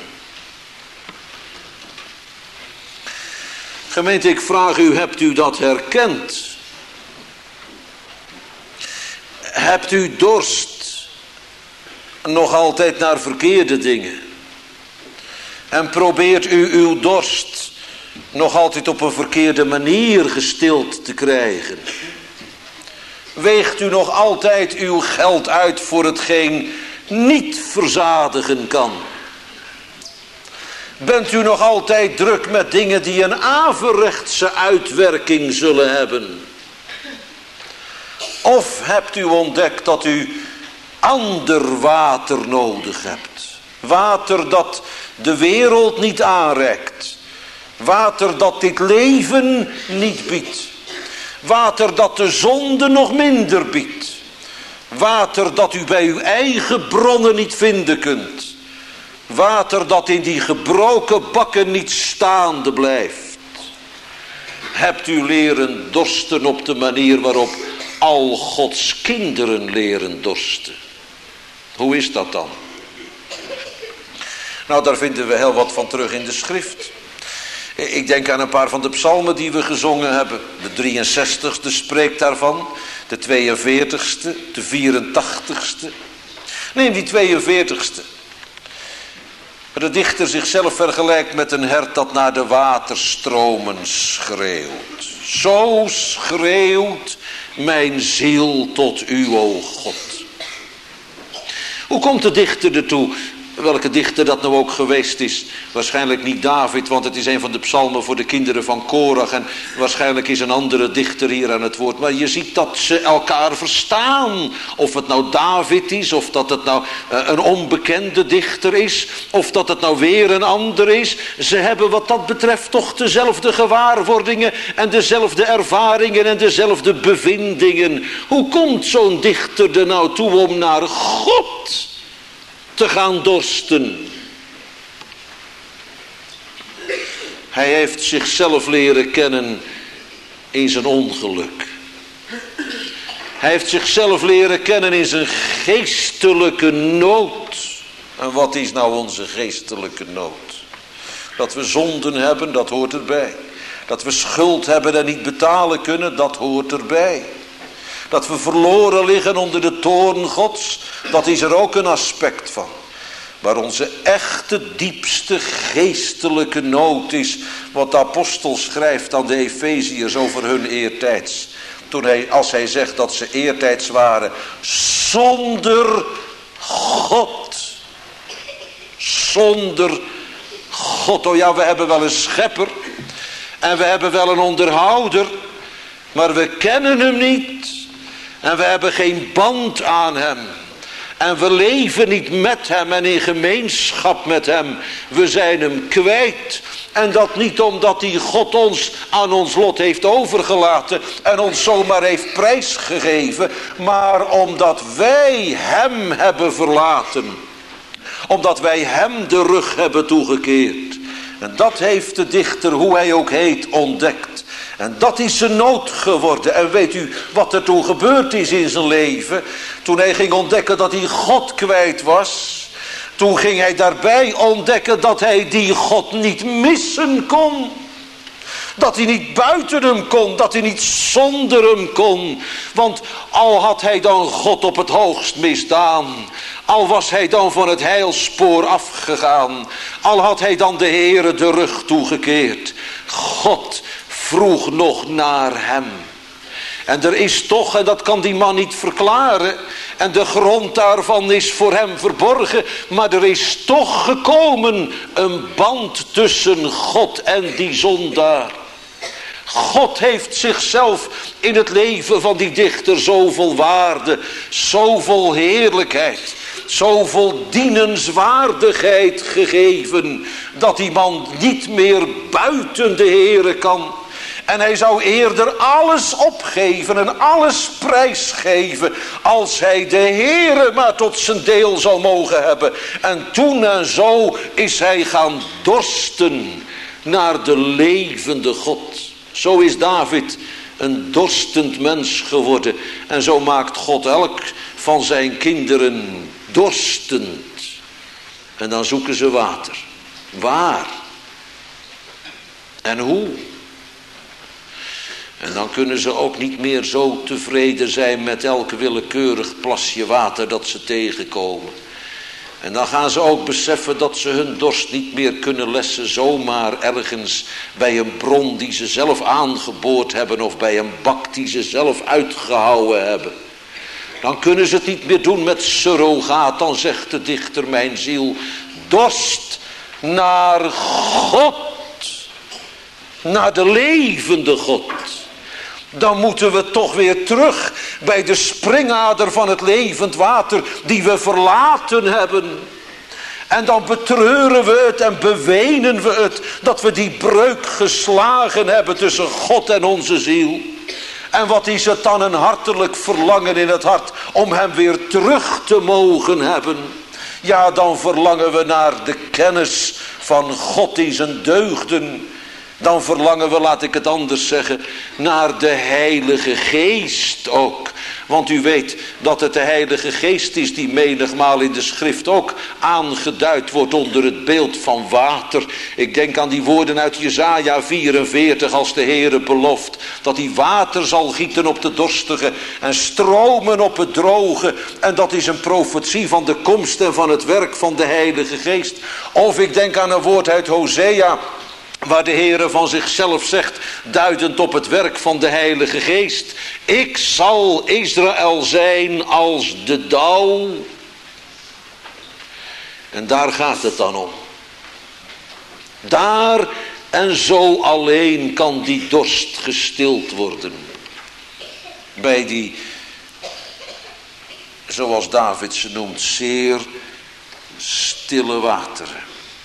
Gemeente, ik vraag u, hebt u dat herkend? Hebt u dorst nog altijd naar verkeerde dingen? En probeert u uw dorst nog altijd op een verkeerde manier gestild te krijgen? Weegt u nog altijd uw geld uit voor hetgeen niet verzadigen kan? Bent u nog altijd druk met dingen die een averechtse uitwerking zullen hebben? Of hebt u ontdekt dat u ander water nodig hebt? Water dat de wereld niet aanreikt. Water dat dit leven niet biedt. Water dat de zonde nog minder biedt. Water dat u bij uw eigen bronnen niet vinden kunt. Water dat in die gebroken bakken niet staande blijft. Hebt u leren dorsten op de manier waarop al Gods kinderen leren dorsten? Hoe is dat dan? Nou, daar vinden we heel wat van terug in de schrift. Ik denk aan een paar van de psalmen die we gezongen hebben. De drieënzestigste spreekt daarvan. De tweeënveertigste, de vierentachtigste. Neem die tweeënveertigste. Waar de dichter zichzelf vergelijkt met een hert dat naar de waterstromen schreeuwt. Zo schreeuwt mijn ziel tot u, o God. Hoe komt de dichter ertoe? Welke dichter dat nou ook geweest is. Waarschijnlijk niet David, want het is een van de psalmen voor de kinderen van Korach. En waarschijnlijk is een andere dichter hier aan het woord. Maar je ziet dat ze elkaar verstaan. Of het nou David is, of dat het nou een onbekende dichter is. Of dat het nou weer een ander is. Ze hebben wat dat betreft toch dezelfde gewaarwordingen. En dezelfde ervaringen en dezelfde bevindingen. Hoe komt zo'n dichter er nou toe om naar God te gaan dorsten? Hij heeft zichzelf leren kennen in zijn ongeluk. Hij heeft zichzelf leren kennen in zijn geestelijke nood. En wat is nou onze geestelijke nood? Dat we zonden hebben, dat hoort erbij. Dat we schuld hebben en niet betalen kunnen, dat hoort erbij. Dat we verloren liggen onder de toorn Gods, dat is er ook een aspect van. Maar onze echte diepste geestelijke nood is wat de apostel schrijft aan de Efeziërs over hun eertijds. Toen hij, als hij zegt dat ze eertijds waren zonder God. Zonder God. Oh ja, we hebben wel een schepper en we hebben wel een onderhouder, maar we kennen hem niet. En we hebben geen band aan hem. En we leven niet met hem en in gemeenschap met hem. We zijn hem kwijt. En dat niet omdat hij God ons aan ons lot heeft overgelaten en ons zomaar heeft prijsgegeven. Maar omdat wij hem hebben verlaten. Omdat wij hem de rug hebben toegekeerd. En dat heeft de dichter, hoe hij ook heet, ontdekt. En dat is zijn nood geworden. En weet u wat er toen gebeurd is in zijn leven? Toen hij ging ontdekken dat hij God kwijt was. Toen ging hij daarbij ontdekken dat hij die God niet missen kon. Dat hij niet buiten hem kon. Dat hij niet zonder hem kon. Want al had hij dan God op het hoogst misdaan. Al was hij dan van het heilspoor afgegaan. Al had hij dan de Heere de rug toegekeerd. God vroeg nog naar hem. En er is toch, en dat kan die man niet verklaren, en de grond daarvan is voor hem verborgen, maar er is toch gekomen een band tussen God en die zondaar. God heeft zichzelf in het leven van die dichter zoveel waarde, zoveel heerlijkheid, zoveel dienenswaardigheid gegeven, dat die man niet meer buiten de Heere kan. En hij zou eerder alles opgeven en alles prijsgeven als hij de Heere maar tot zijn deel zou mogen hebben. En toen en zo is hij gaan dorsten naar de levende God. Zo is David een dorstend mens geworden. En zo maakt God elk van zijn kinderen dorstend. En dan zoeken ze water. Waar? En hoe? En dan kunnen ze ook niet meer zo tevreden zijn met elk willekeurig plasje water dat ze tegenkomen. En dan gaan ze ook beseffen dat ze hun dorst niet meer kunnen lessen zomaar ergens bij een bron die ze zelf aangeboord hebben of bij een bak die ze zelf uitgehouwen hebben. Dan kunnen ze het niet meer doen met surrogaat. Dan zegt de dichter, mijn ziel dorst naar God, naar de levende God. Dan moeten we toch weer terug bij de springader van het levend water die we verlaten hebben. En dan betreuren we het en bewenen we het dat we die breuk geslagen hebben tussen God en onze ziel. En wat is het dan een hartelijk verlangen in het hart om hem weer terug te mogen hebben. Ja, dan verlangen we naar de kennis van God in zijn deugden. Dan verlangen we, laat ik het anders zeggen, naar de Heilige Geest ook. Want u weet dat het de Heilige Geest is die menigmaal in de schrift ook aangeduid wordt onder het beeld van water. Ik denk aan die woorden uit Jesaja vierenveertig als de Heere belooft dat hij water zal gieten op de dorstige en stromen op het droge. En dat is een profetie van de komst en van het werk van de Heilige Geest. Of ik denk aan een woord uit Hosea, waar de Heere van zichzelf zegt, duidend op het werk van de Heilige Geest. Ik zal Israël zijn als de dauw. En daar gaat het dan om. Daar en zo alleen kan die dorst gestild worden. Bij die, zoals David ze noemt, zeer stille wateren.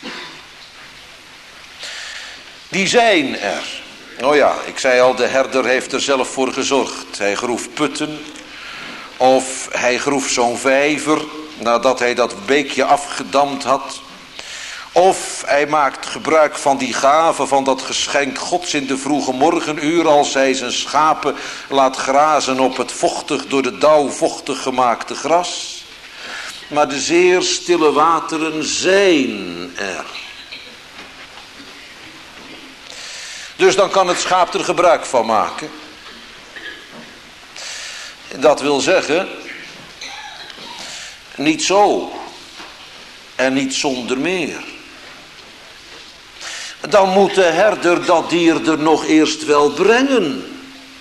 Die zijn er. Oh ja, ik zei al, de herder heeft er zelf voor gezorgd. Hij groef putten. Of hij groef zo'n vijver nadat hij dat beekje afgedamd had. Of hij maakt gebruik van die gave, van dat geschenk Gods in de vroege morgenuur, als hij zijn schapen laat grazen op het vochtig, door de dauw vochtig gemaakte gras. Maar de zeer stille wateren zijn er. Dus dan kan het schaap er gebruik van maken. Dat wil zeggen, niet zo en niet zonder meer. Dan moet de herder dat dier er nog eerst wel brengen.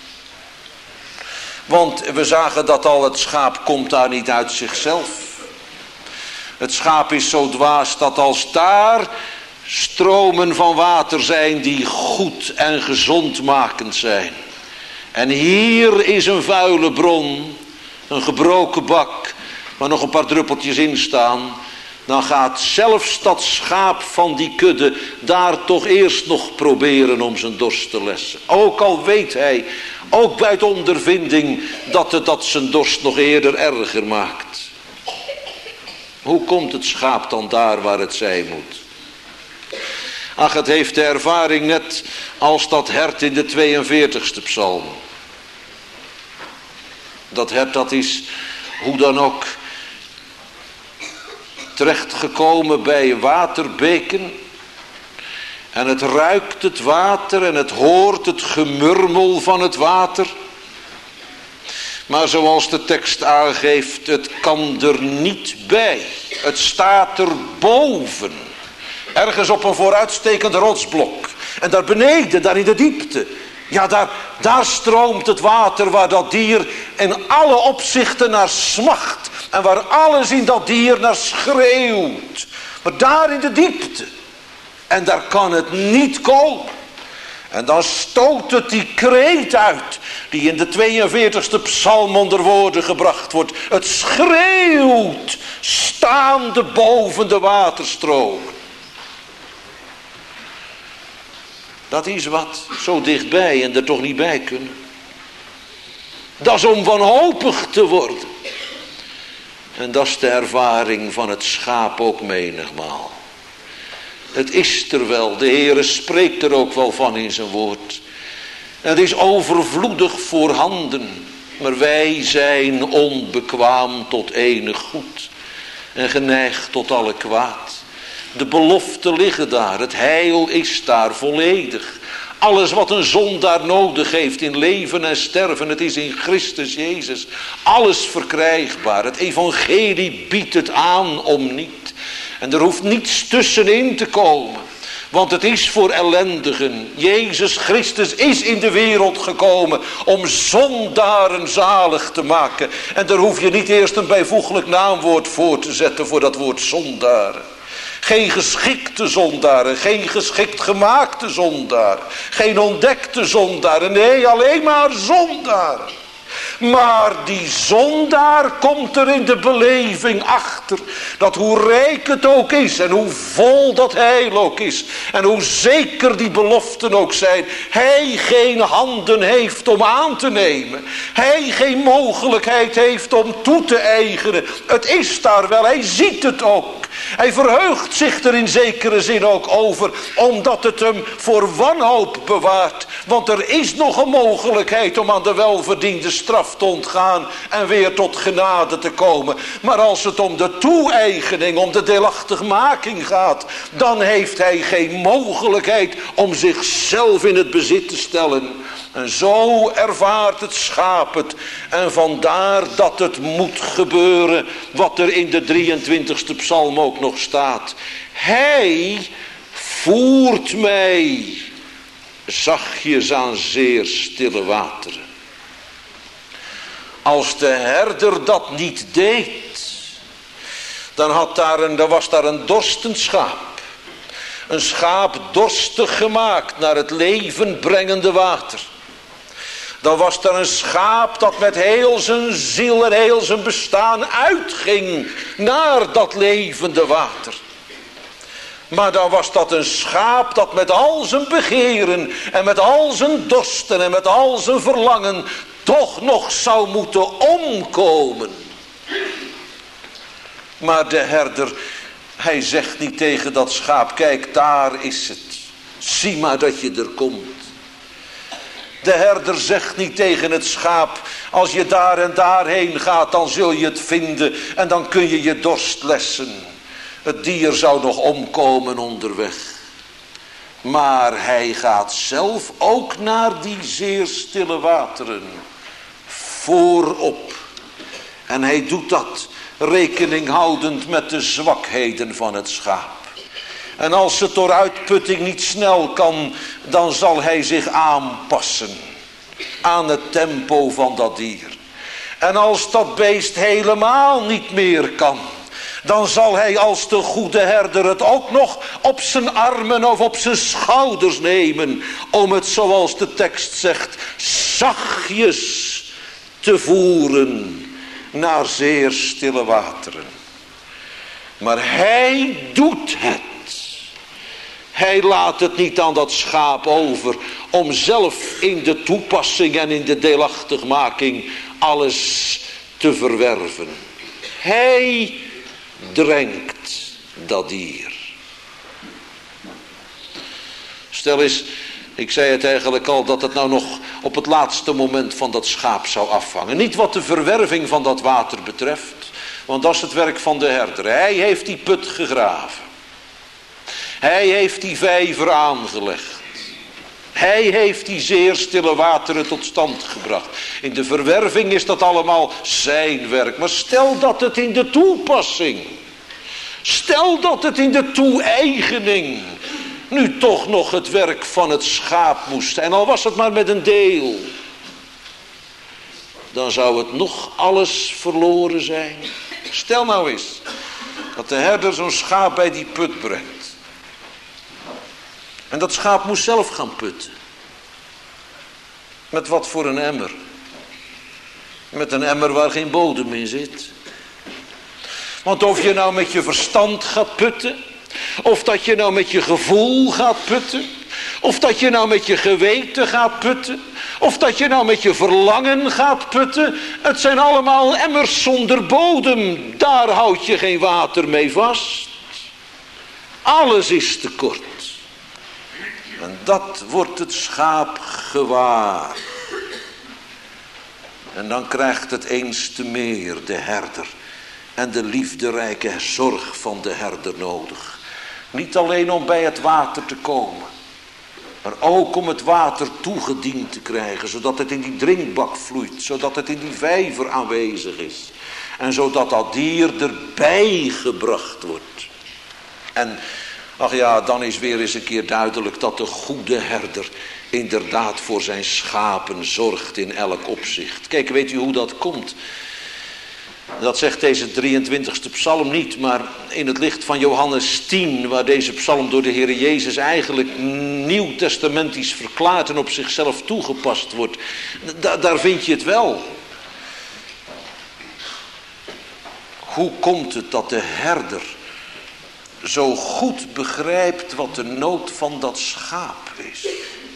Want we zagen dat al, het schaap komt daar niet uit zichzelf. Het schaap is zo dwaas dat als daar stromen van water zijn die goed en gezondmakend zijn. En hier is een vuile bron, een gebroken bak, waar nog een paar druppeltjes in staan. Dan gaat zelfs dat schaap van die kudde daar toch eerst nog proberen om zijn dorst te lessen. Ook al weet hij, ook bij de ondervinding, dat het dat zijn dorst nog eerder erger maakt. Hoe komt het schaap dan daar waar het zijn moet? Ach, het heeft de ervaring net als dat hert in de tweeënveertigste psalm. Dat hert, dat is hoe dan ook terechtgekomen bij waterbeken. En het ruikt het water en het hoort het gemurmel van het water. Maar zoals de tekst aangeeft, het kan er niet bij. Het staat er boven. Ergens op een vooruitstekend rotsblok. En daar beneden, daar in de diepte. Ja, daar, daar stroomt het water waar dat dier in alle opzichten naar smacht. En waar alles in dat dier naar schreeuwt. Maar daar in de diepte. En daar kan het niet komen. En dan stoot het die kreet uit. Die in de tweeënveertigste psalm onder woorden gebracht wordt. Het schreeuwt. Staande boven de waterstromen. Dat is wat, zo dichtbij en er toch niet bij kunnen. Dat is om wanhopig te worden. En dat is de ervaring van het schaap ook menigmaal. Het is er wel, de Heere spreekt er ook wel van in zijn woord. Het is overvloedig voorhanden, maar wij zijn onbekwaam tot enig goed en geneigd tot alle kwaad. De beloften liggen daar, het heil is daar volledig. Alles wat een zondaar nodig heeft in leven en sterven, het is in Christus Jezus. Alles verkrijgbaar, het evangelie biedt het aan om niet. En er hoeft niets tussenin te komen. Want het is voor ellendigen. Jezus Christus is in de wereld gekomen om zondaren zalig te maken. En daar hoef je niet eerst een bijvoeglijk naamwoord voor te zetten voor dat woord zondaren. Geen geschikte zondaren, geen geschikt gemaakte zondaren, geen ontdekte zondaren, nee, alleen maar zondaren. Maar die zondaar komt er in de beleving achter, dat hoe rijk het ook is en hoe vol dat heil ook is en hoe zeker die beloften ook zijn, hij geen handen heeft om aan te nemen, hij geen mogelijkheid heeft om toe te eigenen. Het is daar wel, hij ziet het ook. Hij verheugt zich er in zekere zin ook over, omdat het hem voor wanhoop bewaart. Want er is nog een mogelijkheid om aan de welverdiende straf te ontgaan en weer tot genade te komen. Maar als het om de toe-eigening, om de deelachtigmaking gaat, dan heeft hij geen mogelijkheid om zichzelf in het bezit te stellen. En zo ervaart het schaap het. En vandaar dat het moet gebeuren wat er in de drieëntwintigste psalm ook nog staat. Hij voert mij zachtjes aan zeer stille wateren. Als de herder dat niet deed, dan, had daar een, dan was daar een dorstend schaap. Een schaap dorstig gemaakt naar het leven brengende water. Dan was er een schaap dat met heel zijn ziel en heel zijn bestaan uitging naar dat levende water. Maar dan was dat een schaap dat met al zijn begeren en met al zijn dorsten en met al zijn verlangen toch nog zou moeten omkomen. Maar de herder, hij zegt niet tegen dat schaap, kijk, daar is het. Zie maar dat je er komt. De herder zegt niet tegen het schaap, als je daar en daarheen gaat, dan zul je het vinden en dan kun je je dorst lessen. Het dier zou nog omkomen onderweg. Maar hij gaat zelf ook naar die zeer stille wateren voorop. En hij doet dat rekening houdend met de zwakheden van het schaap. En als het door uitputting niet snel kan, dan zal hij zich aanpassen aan het tempo van dat dier. En als dat beest helemaal niet meer kan, dan zal hij als de goede herder het ook nog op zijn armen of op zijn schouders nemen, om het, zoals de tekst zegt, zachtjes te voeren naar zeer stille wateren. Maar hij doet het. Hij laat het niet aan dat schaap over om zelf in de toepassing en in de deelachtigmaking alles te verwerven. Hij drenkt dat dier. Stel eens, ik zei het eigenlijk al, dat het nou nog op het laatste moment van dat schaap zou afhangen. Niet wat de verwerving van dat water betreft, want dat is het werk van de herder. Hij heeft die put gegraven. Hij heeft die vijver aangelegd. Hij heeft die zeer stille wateren tot stand gebracht. In de verwerving is dat allemaal zijn werk. Maar stel dat het in de toepassing, stel dat het in de toe-eigening nu toch nog het werk van het schaap moest. En al was het maar met een deel. Dan zou het nog alles verloren zijn. Stel nou eens dat de herder zo'n schaap bij die put brengt. En dat schaap moest zelf gaan putten. Met wat voor een emmer? Met een emmer waar geen bodem in zit. Want of je nou met je verstand gaat putten, of dat je nou met je gevoel gaat putten, Of dat je nou met je geweten gaat putten. Of dat je nou met je verlangen gaat putten. Het zijn allemaal emmers zonder bodem. Daar houd je geen water mee vast. Alles is tekort. En dat wordt het schaap gewaar. En dan krijgt het eens te meer de herder en de liefderijke zorg van de herder nodig. Niet alleen om bij het water te komen, maar ook om het water toegediend te krijgen, zodat het in die drinkbak vloeit, zodat het in die vijver aanwezig is. En zodat dat dier erbij gebracht wordt. En ach ja, dan is weer eens een keer duidelijk dat de goede herder inderdaad voor zijn schapen zorgt in elk opzicht. Kijk, weet u hoe dat komt? Dat zegt deze drieëntwintigste psalm niet, maar in het licht van Johannes tien, waar deze psalm door de Heer Jezus eigenlijk nieuwtestamentisch verklaard en op zichzelf toegepast wordt, da- daar vind je het wel. Hoe komt het dat de herder zo goed begrijpt wat de nood van dat schaap is?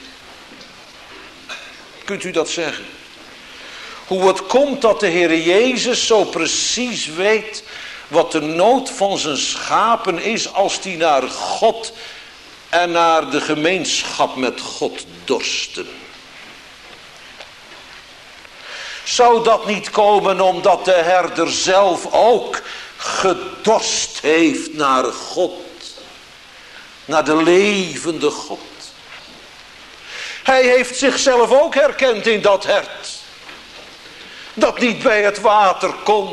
Kunt u dat zeggen? Hoe het komt dat de Heer Jezus zo precies weet wat de nood van zijn schapen is als die naar God en naar de gemeenschap met God dorsten. Zou dat niet komen omdat de herder zelf ook gedorst heeft naar God, naar de levende God? Hij heeft zichzelf ook herkend in dat hert, dat niet bij het water kon.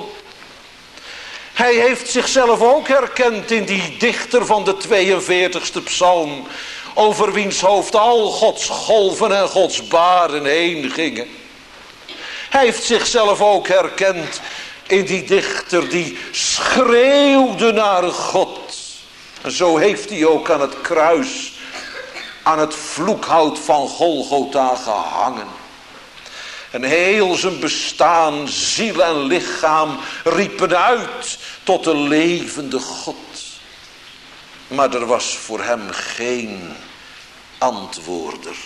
Hij heeft zichzelf ook herkend in die dichter van de tweeënveertigste psalm, over wiens hoofd al Gods golven en Gods baren heen gingen. Hij heeft zichzelf ook herkend in die dichter die schreeuwde naar God. En zo heeft hij ook aan het kruis, aan het vloekhout van Golgotha gehangen. En heel zijn bestaan, ziel en lichaam riepen uit tot de levende God. Maar er was voor hem geen antwoorder.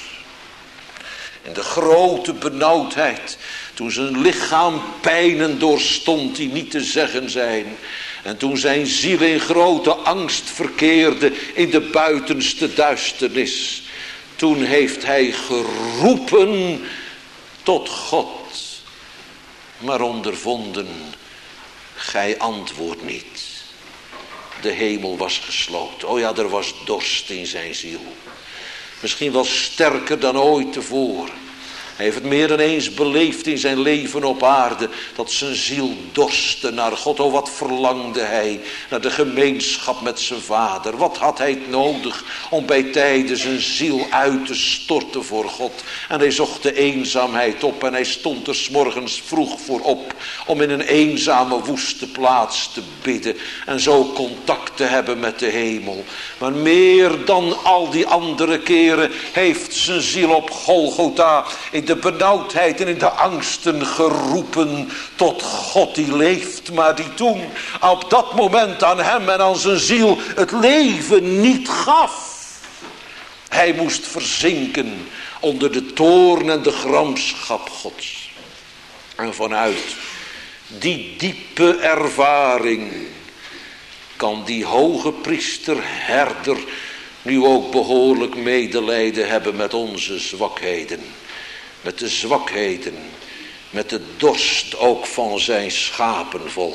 In de grote benauwdheid, toen zijn lichaam pijnen doorstond die niet te zeggen zijn. En toen zijn ziel in grote angst verkeerde in de buitenste duisternis. Toen heeft hij geroepen tot God, maar ondervonden, gij antwoordt niet. De hemel was gesloten. Oh ja, er was dorst in zijn ziel. Misschien wel sterker dan ooit tevoren. Hij heeft het meer dan eens beleefd in zijn leven op aarde, dat zijn ziel dorstte naar God. Oh, wat verlangde hij naar de gemeenschap met zijn vader. Wat had hij het nodig om bij tijden zijn ziel uit te storten voor God. En hij zocht de eenzaamheid op en hij stond er 's morgens vroeg voor op om in een eenzame woeste plaats te bidden en zo contact te hebben met de hemel. Maar meer dan al die andere keren heeft zijn ziel op Golgotha in de benauwdheid en in de angsten geroepen tot God die leeft, maar die toen op dat moment aan hem en aan zijn ziel het leven niet gaf. Hij moest verzinken onder de toorn en de gramschap Gods. En vanuit die diepe ervaring kan die hoge priester herder nu ook behoorlijk medelijden hebben met onze zwakheden. Met de zwakheden, met de dorst ook van zijn schapenvolk.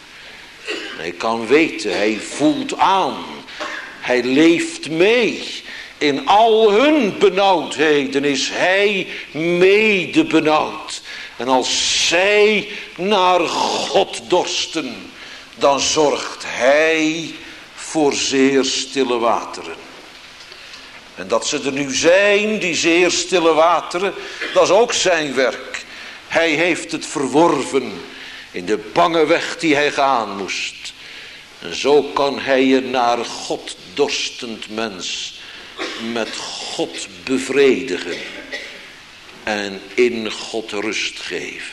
Hij kan weten, hij voelt aan, hij leeft mee. In al hun benauwdheden is hij mede benauwd. En als zij naar God dorsten, dan zorgt hij voor zeer stille wateren. En dat ze er nu zijn, die zeer stille wateren, dat is ook zijn werk. Hij heeft het verworven in de bange weg die hij gaan moest. En zo kan hij een naar God dorstend mens met God bevredigen en in God rust geven.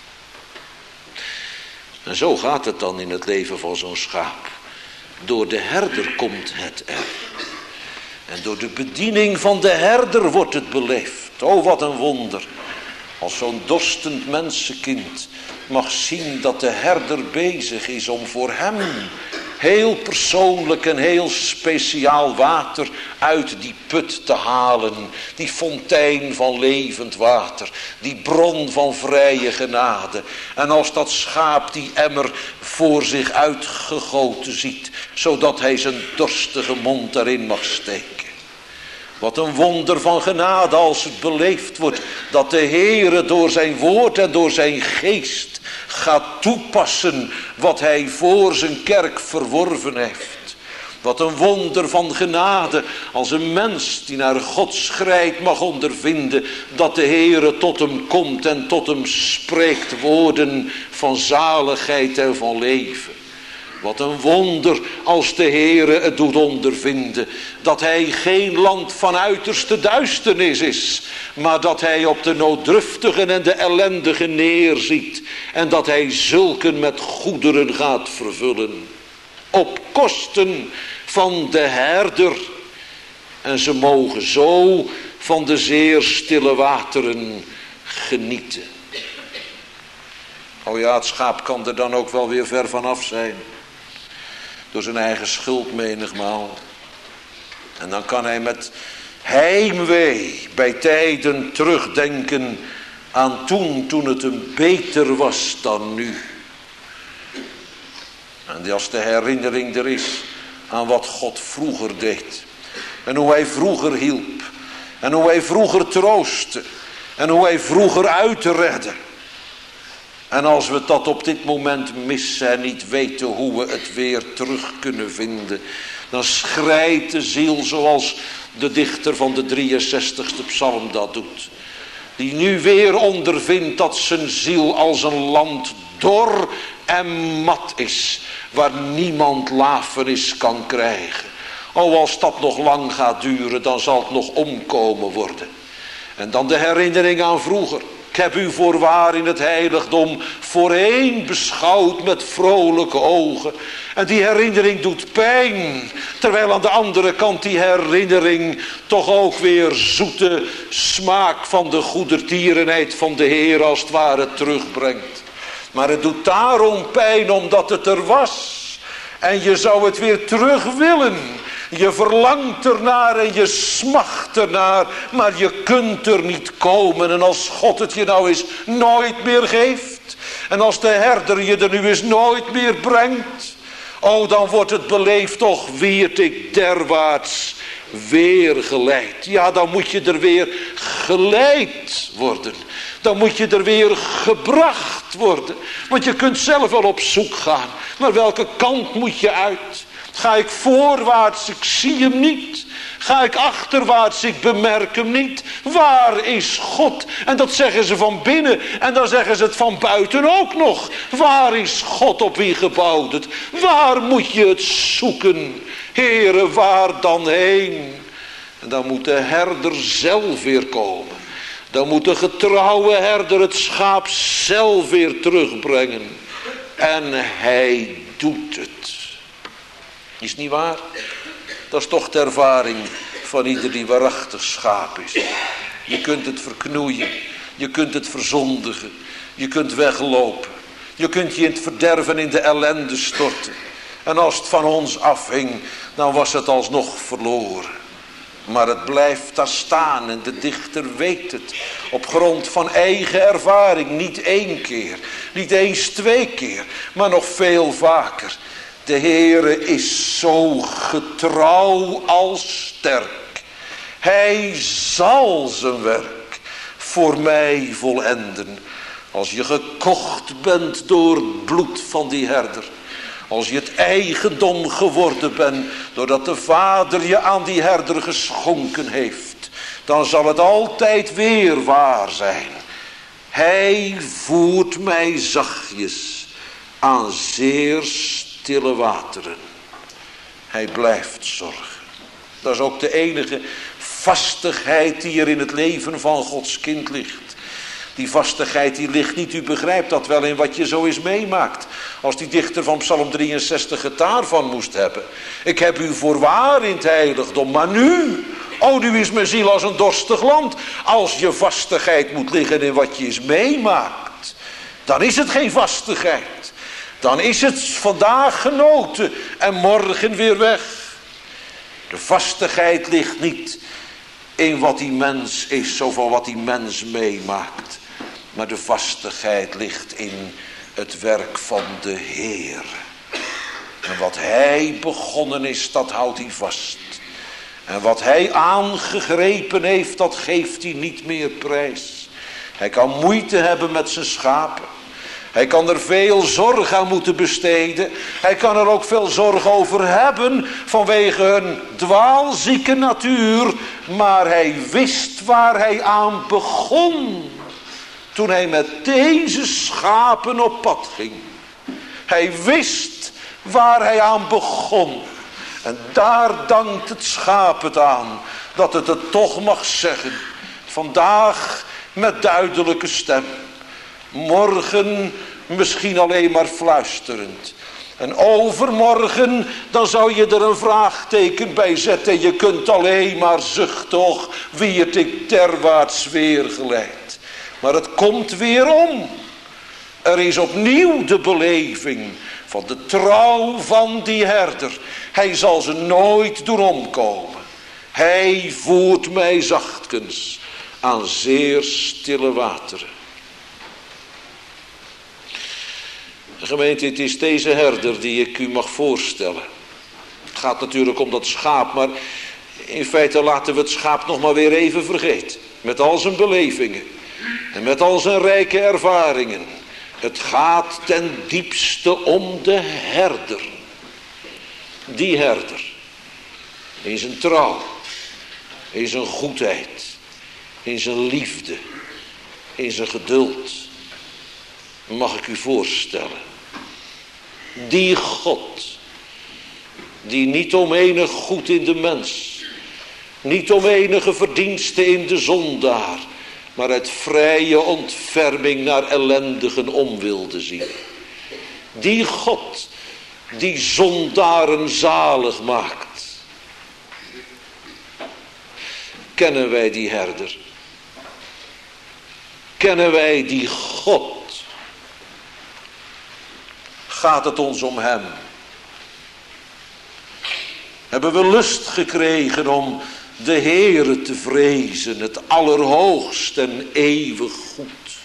En zo gaat het dan in het leven van zo'n schaap. Door de herder komt het er. En door de bediening van de herder wordt het beleefd. Oh, wat een wonder. Als zo'n dorstend mensenkind mag zien dat de herder bezig is om voor hem heel persoonlijk en heel speciaal water uit die put te halen. Die fontein van levend water. Die bron van vrije genade. En als dat schaap die emmer voor zich uitgegoten ziet, zodat hij zijn dorstige mond daarin mag steken. Wat een wonder van genade als het beleefd wordt dat de Heere door zijn woord en door zijn geest gaat toepassen wat hij voor zijn kerk verworven heeft. Wat een wonder van genade als een mens die naar God schrijdt mag ondervinden dat de Heere tot hem komt en tot hem spreekt woorden van zaligheid en van leven. Wat een wonder als de Heere het doet ondervinden dat hij geen land van uiterste duisternis is, maar dat hij op de nooddruftigen en de ellendigen neerziet en dat hij zulken met goederen gaat vervullen. Op kosten van de herder. En ze mogen zo van de zeer stille wateren genieten. Oh ja, het schaap kan er dan ook wel weer ver vanaf zijn. Door zijn eigen schuld menigmaal. En dan kan hij met heimwee bij tijden terugdenken aan toen, toen het hem beter was dan nu. En als de herinnering er is aan wat God vroeger deed. En hoe hij vroeger hielp. En hoe hij vroeger troostte. En hoe hij vroeger uitredde. En als we dat op dit moment missen en niet weten hoe we het weer terug kunnen vinden, dan schrijt de ziel zoals de dichter van de drieënzestigste psalm dat doet. Die nu weer ondervindt dat zijn ziel als een land dor en mat is, waar niemand lafenis kan krijgen. Oh, als dat nog lang gaat duren, dan zal het nog omkomen worden. En dan de herinnering aan vroeger. Ik heb u voorwaar in het heiligdom voorheen beschouwd met vrolijke ogen. En die herinnering doet pijn. Terwijl aan de andere kant die herinnering toch ook weer zoete smaak van de goedertierenheid van de Heer als het ware terugbrengt. Maar het doet daarom pijn omdat het er was. En je zou het weer terug willen. Je verlangt ernaar en je smacht ernaar, maar je kunt er niet komen. En als God het je nou eens nooit meer geeft, en als de herder je er nu eens nooit meer brengt, oh, dan wordt het beleefd, toch wierd ik derwaarts weer geleid. Ja, dan moet je er weer geleid worden. Dan moet je er weer gebracht worden. Want je kunt zelf wel op zoek gaan. Maar welke kant moet je uit? Ga ik voorwaarts, ik zie hem niet. Ga ik achterwaarts, ik bemerk hem niet. Waar is God? En dat zeggen ze van binnen. En dan zeggen ze het van buiten ook nog. Waar is God op wie gebouwd het? Waar moet je het zoeken? Heere, waar dan heen? En dan moet de herder zelf weer komen. Dan moet de getrouwe herder het schaap zelf weer terugbrengen. En hij doet het. Is niet waar? Dat is toch de ervaring van ieder die waarachtig schaap is. Je kunt het verknoeien. Je kunt het verzondigen. Je kunt weglopen. Je kunt je in het verderven in de ellende storten. En als het van ons afhing, dan was het alsnog verloren. Maar het blijft daar staan en de dichter weet het. Op grond van eigen ervaring. Niet één keer. Niet eens twee keer. Maar nog veel vaker. De Heere is zo getrouw als sterk. Hij zal zijn werk voor mij volenden. Als je gekocht bent door het bloed van die herder. Als je het eigendom geworden bent, doordat de Vader je aan die herder geschonken heeft, dan zal het altijd weer waar zijn. Hij voert mij zachtjes aan zeer stille wateren. Hij blijft zorgen. Dat is ook de enige vastigheid die er in het leven van Gods kind ligt. Die vastigheid die ligt niet, u begrijpt dat wel, in wat je zo eens meemaakt. Als die dichter van Psalm drieënzestig het daarvan moest hebben. Ik heb u voorwaar in het heiligdom, maar nu, o nu is mijn ziel als een dorstig land. Als je vastigheid moet liggen in wat je eens meemaakt, dan is het geen vastigheid. Dan is het vandaag genoten en morgen weer weg. De vastigheid ligt niet in wat die mens is of wat die mens meemaakt. Maar de vastigheid ligt in het werk van de Heer. En wat hij begonnen is, dat houdt hij vast. En wat hij aangegrepen heeft, dat geeft hij niet meer prijs. Hij kan moeite hebben met zijn schapen. Hij kan er veel zorg aan moeten besteden. Hij kan er ook veel zorg over hebben vanwege hun dwaalzieke natuur. Maar hij wist waar hij aan begon toen hij met deze schapen op pad ging. Hij wist waar hij aan begon. En daar dankt het schaap het aan dat het het toch mag zeggen. Vandaag met duidelijke stem. Morgen misschien alleen maar fluisterend. En overmorgen dan zou je er een vraagteken bij zetten. Je kunt alleen maar zuchten, toch wie het ik derwaarts weer geleidt. Maar het komt weer om. Er is opnieuw de beleving van de trouw van die herder. Hij zal ze nooit doen omkomen. Hij voert mij zachtkens aan zeer stille wateren. Gemeente, het is deze herder die ik u mag voorstellen. Het gaat natuurlijk om dat schaap, maar in feite laten we het schaap nog maar weer even vergeten. Met al zijn belevingen en met al zijn rijke ervaringen. Het gaat ten diepste om de herder. Die herder. In zijn trouw. In zijn goedheid. In zijn liefde. In zijn geduld. Mag ik u voorstellen. Die God. Die niet om enig goed in de mens. Niet om enige verdienste in de zondaar. Maar uit vrije ontferming naar ellendigen om wilde zien. Die God die zondaren zalig maakt. Kennen wij die herder? Kennen wij die God? Gaat het ons om hem? Hebben we lust gekregen om de Heere te vrezen, het allerhoogst en eeuwig goed?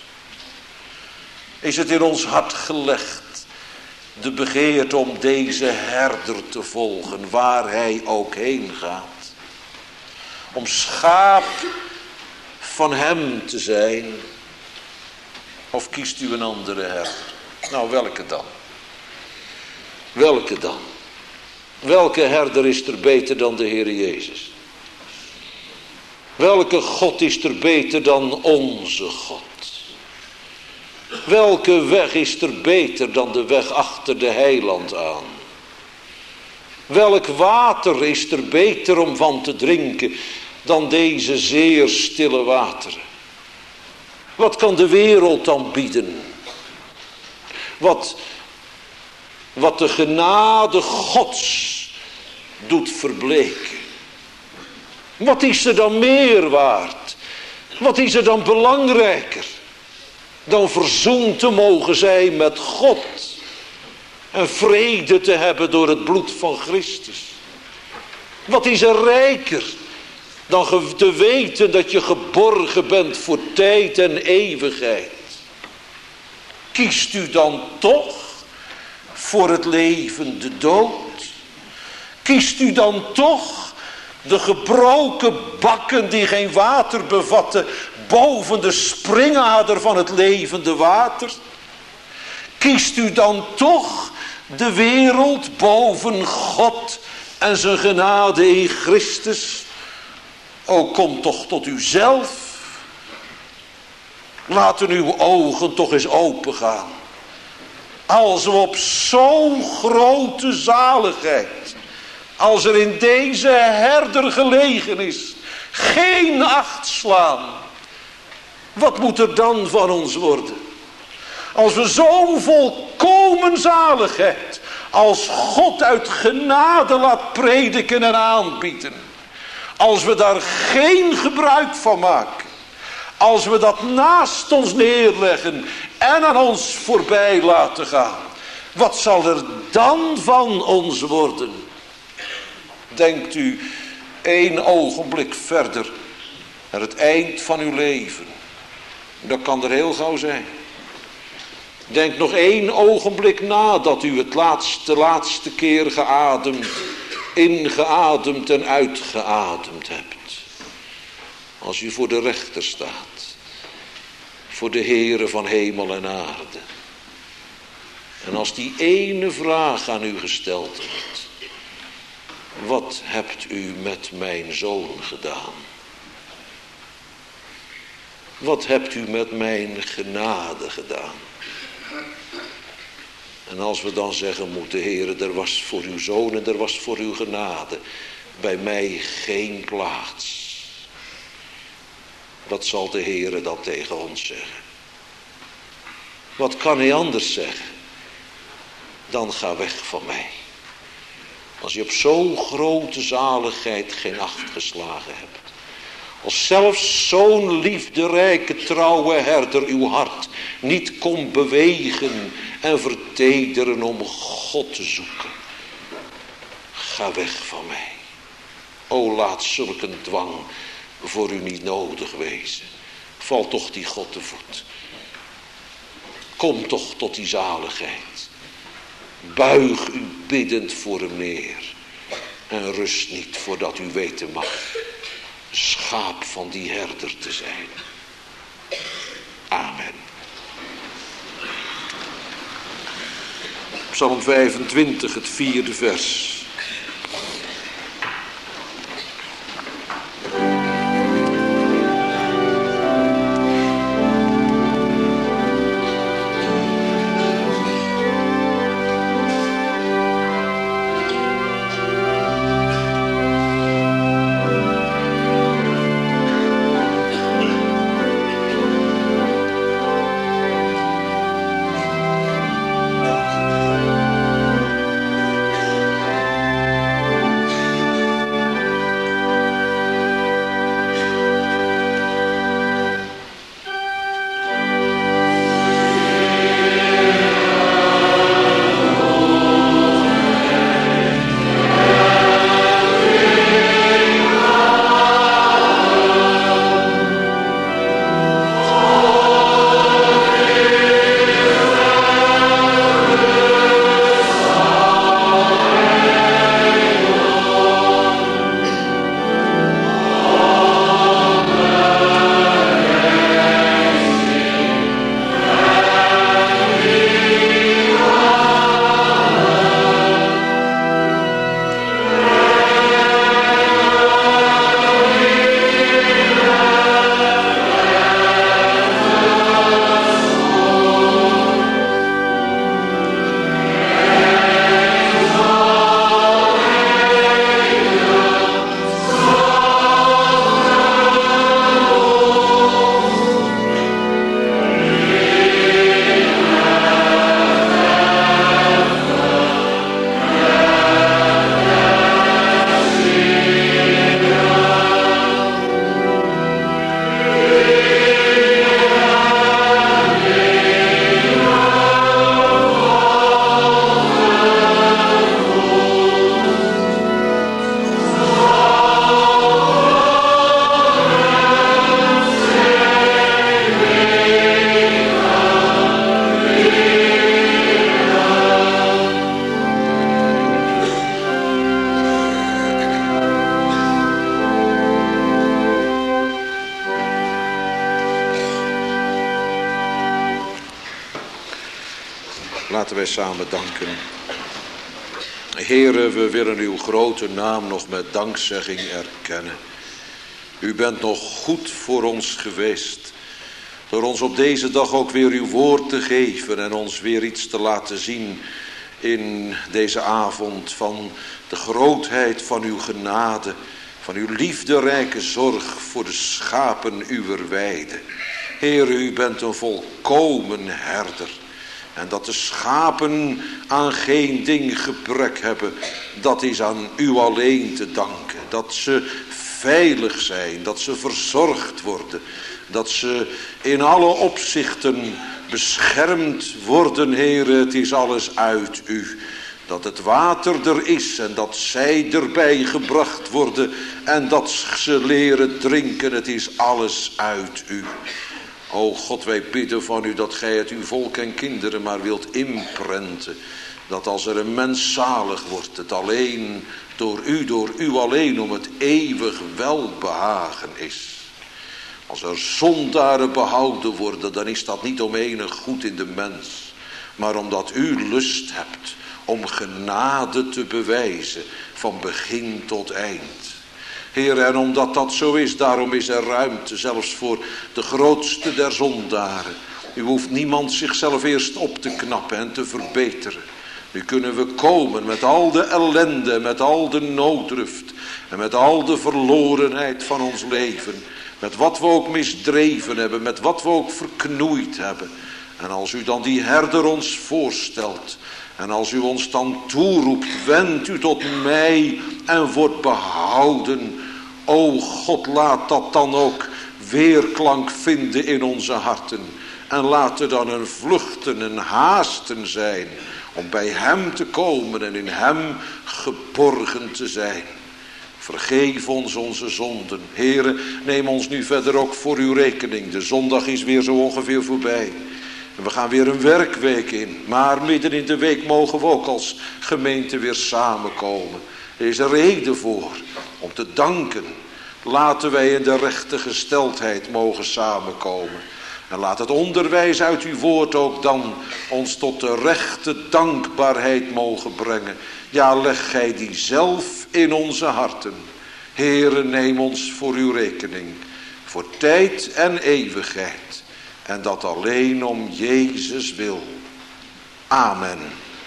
Is het in ons hart gelegd, de begeerte om deze herder te volgen, waar hij ook heen gaat? Om schaap van hem te zijn? Of kiest u een andere herder? Nou, welke dan? Welke dan? Welke herder is er beter dan de Heer Jezus? Welke God is er beter dan onze God? Welke weg is er beter dan de weg achter de heiland aan? Welk water is er beter om van te drinken dan deze zeer stille wateren? Wat kan de wereld dan bieden? Wat, wat de genade Gods doet verbleken. Wat is er dan meer waard? Wat is er dan belangrijker dan verzoend te mogen zijn met God en vrede te hebben door het bloed van Christus? Wat is er rijker dan te weten dat je geborgen bent voor tijd en eeuwigheid? Kiest u dan toch voor het leven de dood? Kiest u dan toch de gebroken bakken die geen water bevatten boven de springader van het levende water? Kiest u dan toch de wereld boven God en zijn genade in Christus? O, kom toch tot uzelf. Laten uw ogen toch eens open gaan. Als we op zo'n grote zaligheid, als er in deze herder gelegen is, geen acht slaan. Wat moet er dan van ons worden? Als we zo'n volkomen zaligheid als God uit genade laat prediken en aanbieden. Als we daar geen gebruik van maken. Als we dat naast ons neerleggen en aan ons voorbij laten gaan. Wat zal er dan van ons worden? Denkt u één ogenblik verder naar het eind van uw leven. Dat kan er heel gauw zijn. Denk nog één ogenblik na dat u het laatste, laatste keer geademd, ingeademd en uitgeademd hebt. Als u voor de rechter staat. Voor de Heere van hemel en aarde. En als die ene vraag aan u gesteld wordt. Wat hebt u met mijn zoon gedaan? Wat hebt u met mijn genade gedaan? En als we dan zeggen moeten, Heere, er was voor uw zoon en er was voor uw genade bij mij geen plaats. Wat zal de Heere dan tegen ons zeggen? Wat kan hij anders zeggen? Dan ga weg van mij. Als je op zo'n grote zaligheid geen acht geslagen hebt. Als zelfs zo'n liefderijke trouwe herder uw hart niet kon bewegen en vertederen om God te zoeken. Ga weg van mij. O, laat zulk een dwang voor u niet nodig wezen. Val toch die God te voet. Kom toch tot die zaligheid. Buig u biddend voor hem neer. En rust niet voordat u weten mag. Schaap van die herder te zijn. Amen. Psalm vijfentwintig, het vierde vers. Laten wij samen danken. Heere, we willen uw grote naam nog met dankzegging erkennen. U bent nog goed voor ons geweest. Door ons op deze dag ook weer uw woord te geven en ons weer iets te laten zien in deze avond van de grootheid van uw genade, van uw liefderijke zorg voor de schapen uwer weide. Heer, u bent een volkomen herder. En dat de schapen aan geen ding gebrek hebben, dat is aan u alleen te danken. Dat ze veilig zijn, dat ze verzorgd worden, dat ze in alle opzichten beschermd worden, Heer. Het is alles uit u. Dat het water er is en dat zij erbij gebracht worden en dat ze leren drinken, het is alles uit u. O God, wij bidden van u dat gij het uw volk en kinderen maar wilt inprenten. Dat als er een mens zalig wordt, het alleen door u, door u alleen om het eeuwig welbehagen is. Als er zondaren behouden worden, dan is dat niet om enig goed in de mens, maar omdat u lust hebt om genade te bewijzen van begin tot eind. Heer, en omdat dat zo is, daarom is er ruimte zelfs voor de grootste der zondaren. U hoeft niemand zichzelf eerst op te knappen en te verbeteren. Nu kunnen we komen met al de ellende, met al de nooddruft en met al de verlorenheid van ons leven. Met wat we ook misdreven hebben, met wat we ook verknoeid hebben. En als u dan die herder ons voorstelt en als u ons dan toeroept, wend u tot mij en wordt behouden. O God, laat dat dan ook weerklank vinden in onze harten. En laat er dan een vluchten, een haasten zijn om bij hem te komen en in hem geborgen te zijn. Vergeef ons onze zonden. Heere, neem ons nu verder ook voor uw rekening. De zondag is weer zo ongeveer voorbij. En we gaan weer een werkweek in. Maar midden in de week mogen we ook als gemeente weer samenkomen. Er is een reden voor om te danken. Laten wij in de rechte gesteldheid mogen samenkomen. En laat het onderwijs uit uw woord ook dan ons tot de rechte dankbaarheid mogen brengen. Ja, leg gij die zelf in onze harten. Heere, neem ons voor uw rekening. Voor tijd en eeuwigheid. En dat alleen om Jezus wil. Amen.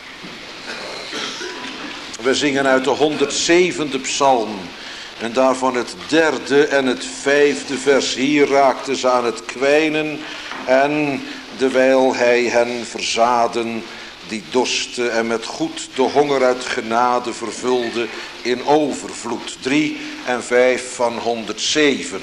We zingen uit de honderdzevende psalm. En daarvan het derde en het vijfde vers. Hier raakte ze aan het kwijnen. En dewijl hij hen verzaden die dorsten en met goed de honger uit genade vervulde in overvloed. Drie en vijf van honderdzeven.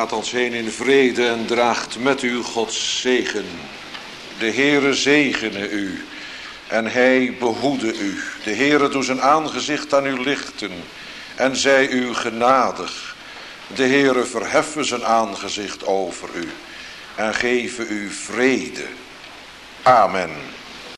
gaat ons heen in vrede en draagt met u Gods zegen. De Heere zegene u en hij behoede u. De Heere doet zijn aangezicht aan u lichten en zij u genadig. De Heere verheffen zijn aangezicht over u en geven u vrede. Amen.